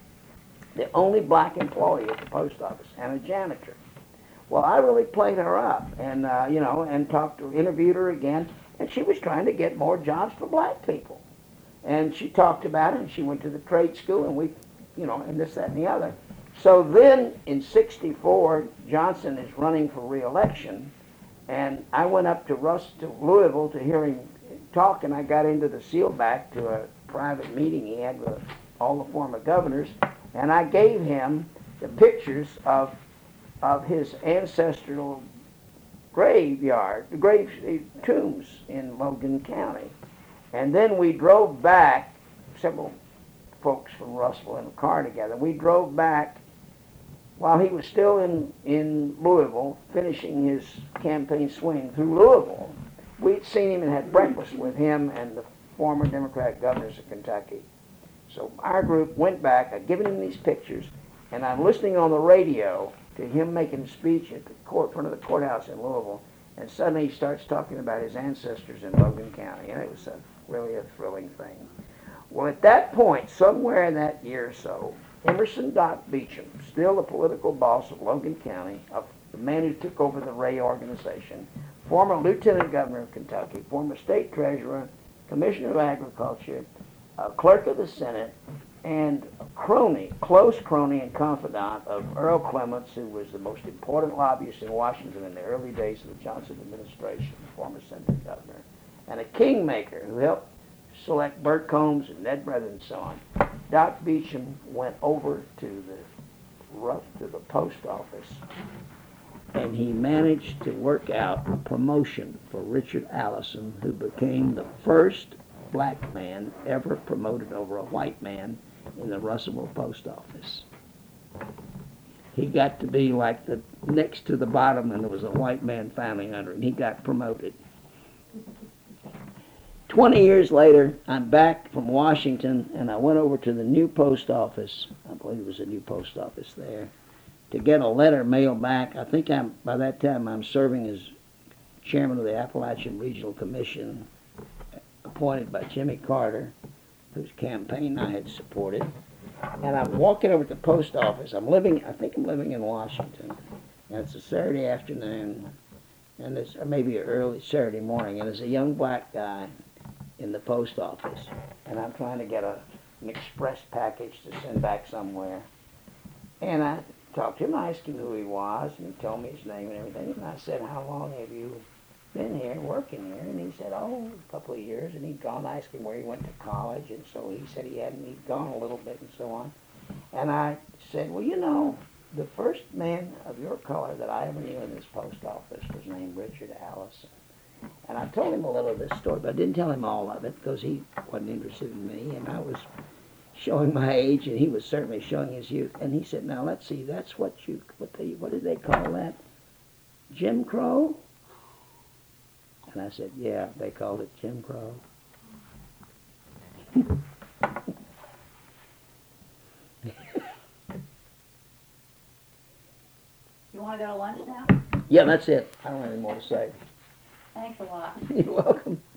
The only black employee at the post office, and a janitor. Well, I really played her up, and uh, you know, and talked to, interviewed her again, and she was trying to get more jobs for black people. And she talked about it, and she went to the trade school, and we, you know, and this, that, and the other. So then, in sixty-four, Johnson is running for re-election, and I went up to Russ, to Louisville to hear him talk, and I got into the seal back to a private meeting he had with all the former governors, and I gave him the pictures of of his ancestral graveyard, the grave tombs in Logan County. And then we drove back, several folks from Russellville in a car together. We drove back while he was still in, in Louisville, finishing his campaign swing through Louisville. We'd seen him and had breakfast with him and the former Democratic governors of Kentucky. So our group went back, I'd given him these pictures, and I'm listening on the radio to him making a speech at the court, front of the courthouse in Louisville, and suddenly he starts talking about his ancestors in Logan County, and it was a, really a thrilling thing. Well, at that point, somewhere in that year or so, Emerson Doc Beecham, still the political boss of Logan County, of the man who took over the Ray organization, former lieutenant governor of Kentucky, former state treasurer, commissioner of agriculture, uh, clerk of the Senate, and a crony, close crony and confidant of Earl Clements, who was the most important lobbyist in Washington in the early days of the Johnson administration, former senator governor, and a kingmaker who helped select Bert Combs and Ned Brethren and so on. Doc Beecham went over to the to the post office, and he managed to work out a promotion for Richard Allison, who became the first black man ever promoted over a white man in the Russellville post office. He got to be like the next to the bottom, and there was a white man finally under him. He got promoted. Twenty years later, I'm back from Washington, and I went over to the new post office. I believe it was a new post office there, to get a letter mailed back. I think I'm by that time I'm serving as chairman of the Appalachian Regional Commission, appointed by Jimmy Carter, whose campaign I had supported. And I'm walking over to the post office. I'm living, I think I'm living in Washington, and it's a Saturday afternoon, and it's or maybe an early Saturday morning, and there's a young black guy in the post office, and I'm trying to get a, an express package to send back somewhere. And I talked to him, I asked him who he was, and he told me his name and everything, and I said, how long have you been here, working here? And he said, oh, a couple of years, and he'd gone. I asked him where he went to college, and so he said he hadn't, he'd gone a little bit and so on. And I said, well, you know, the first man of your color that I ever knew in this post office was named Richard Allison. And I told him a little of this story, but I didn't tell him all of it because he wasn't interested in me, and I was showing my age, and he was certainly showing his youth. And he said, now let's see, that's what you, what they, what did they call that? Jim Crow? And I said, yeah, they called it Jim Crow. You want to go to lunch now? Yeah, that's it. I don't have any more to say. Thanks a lot. You're welcome.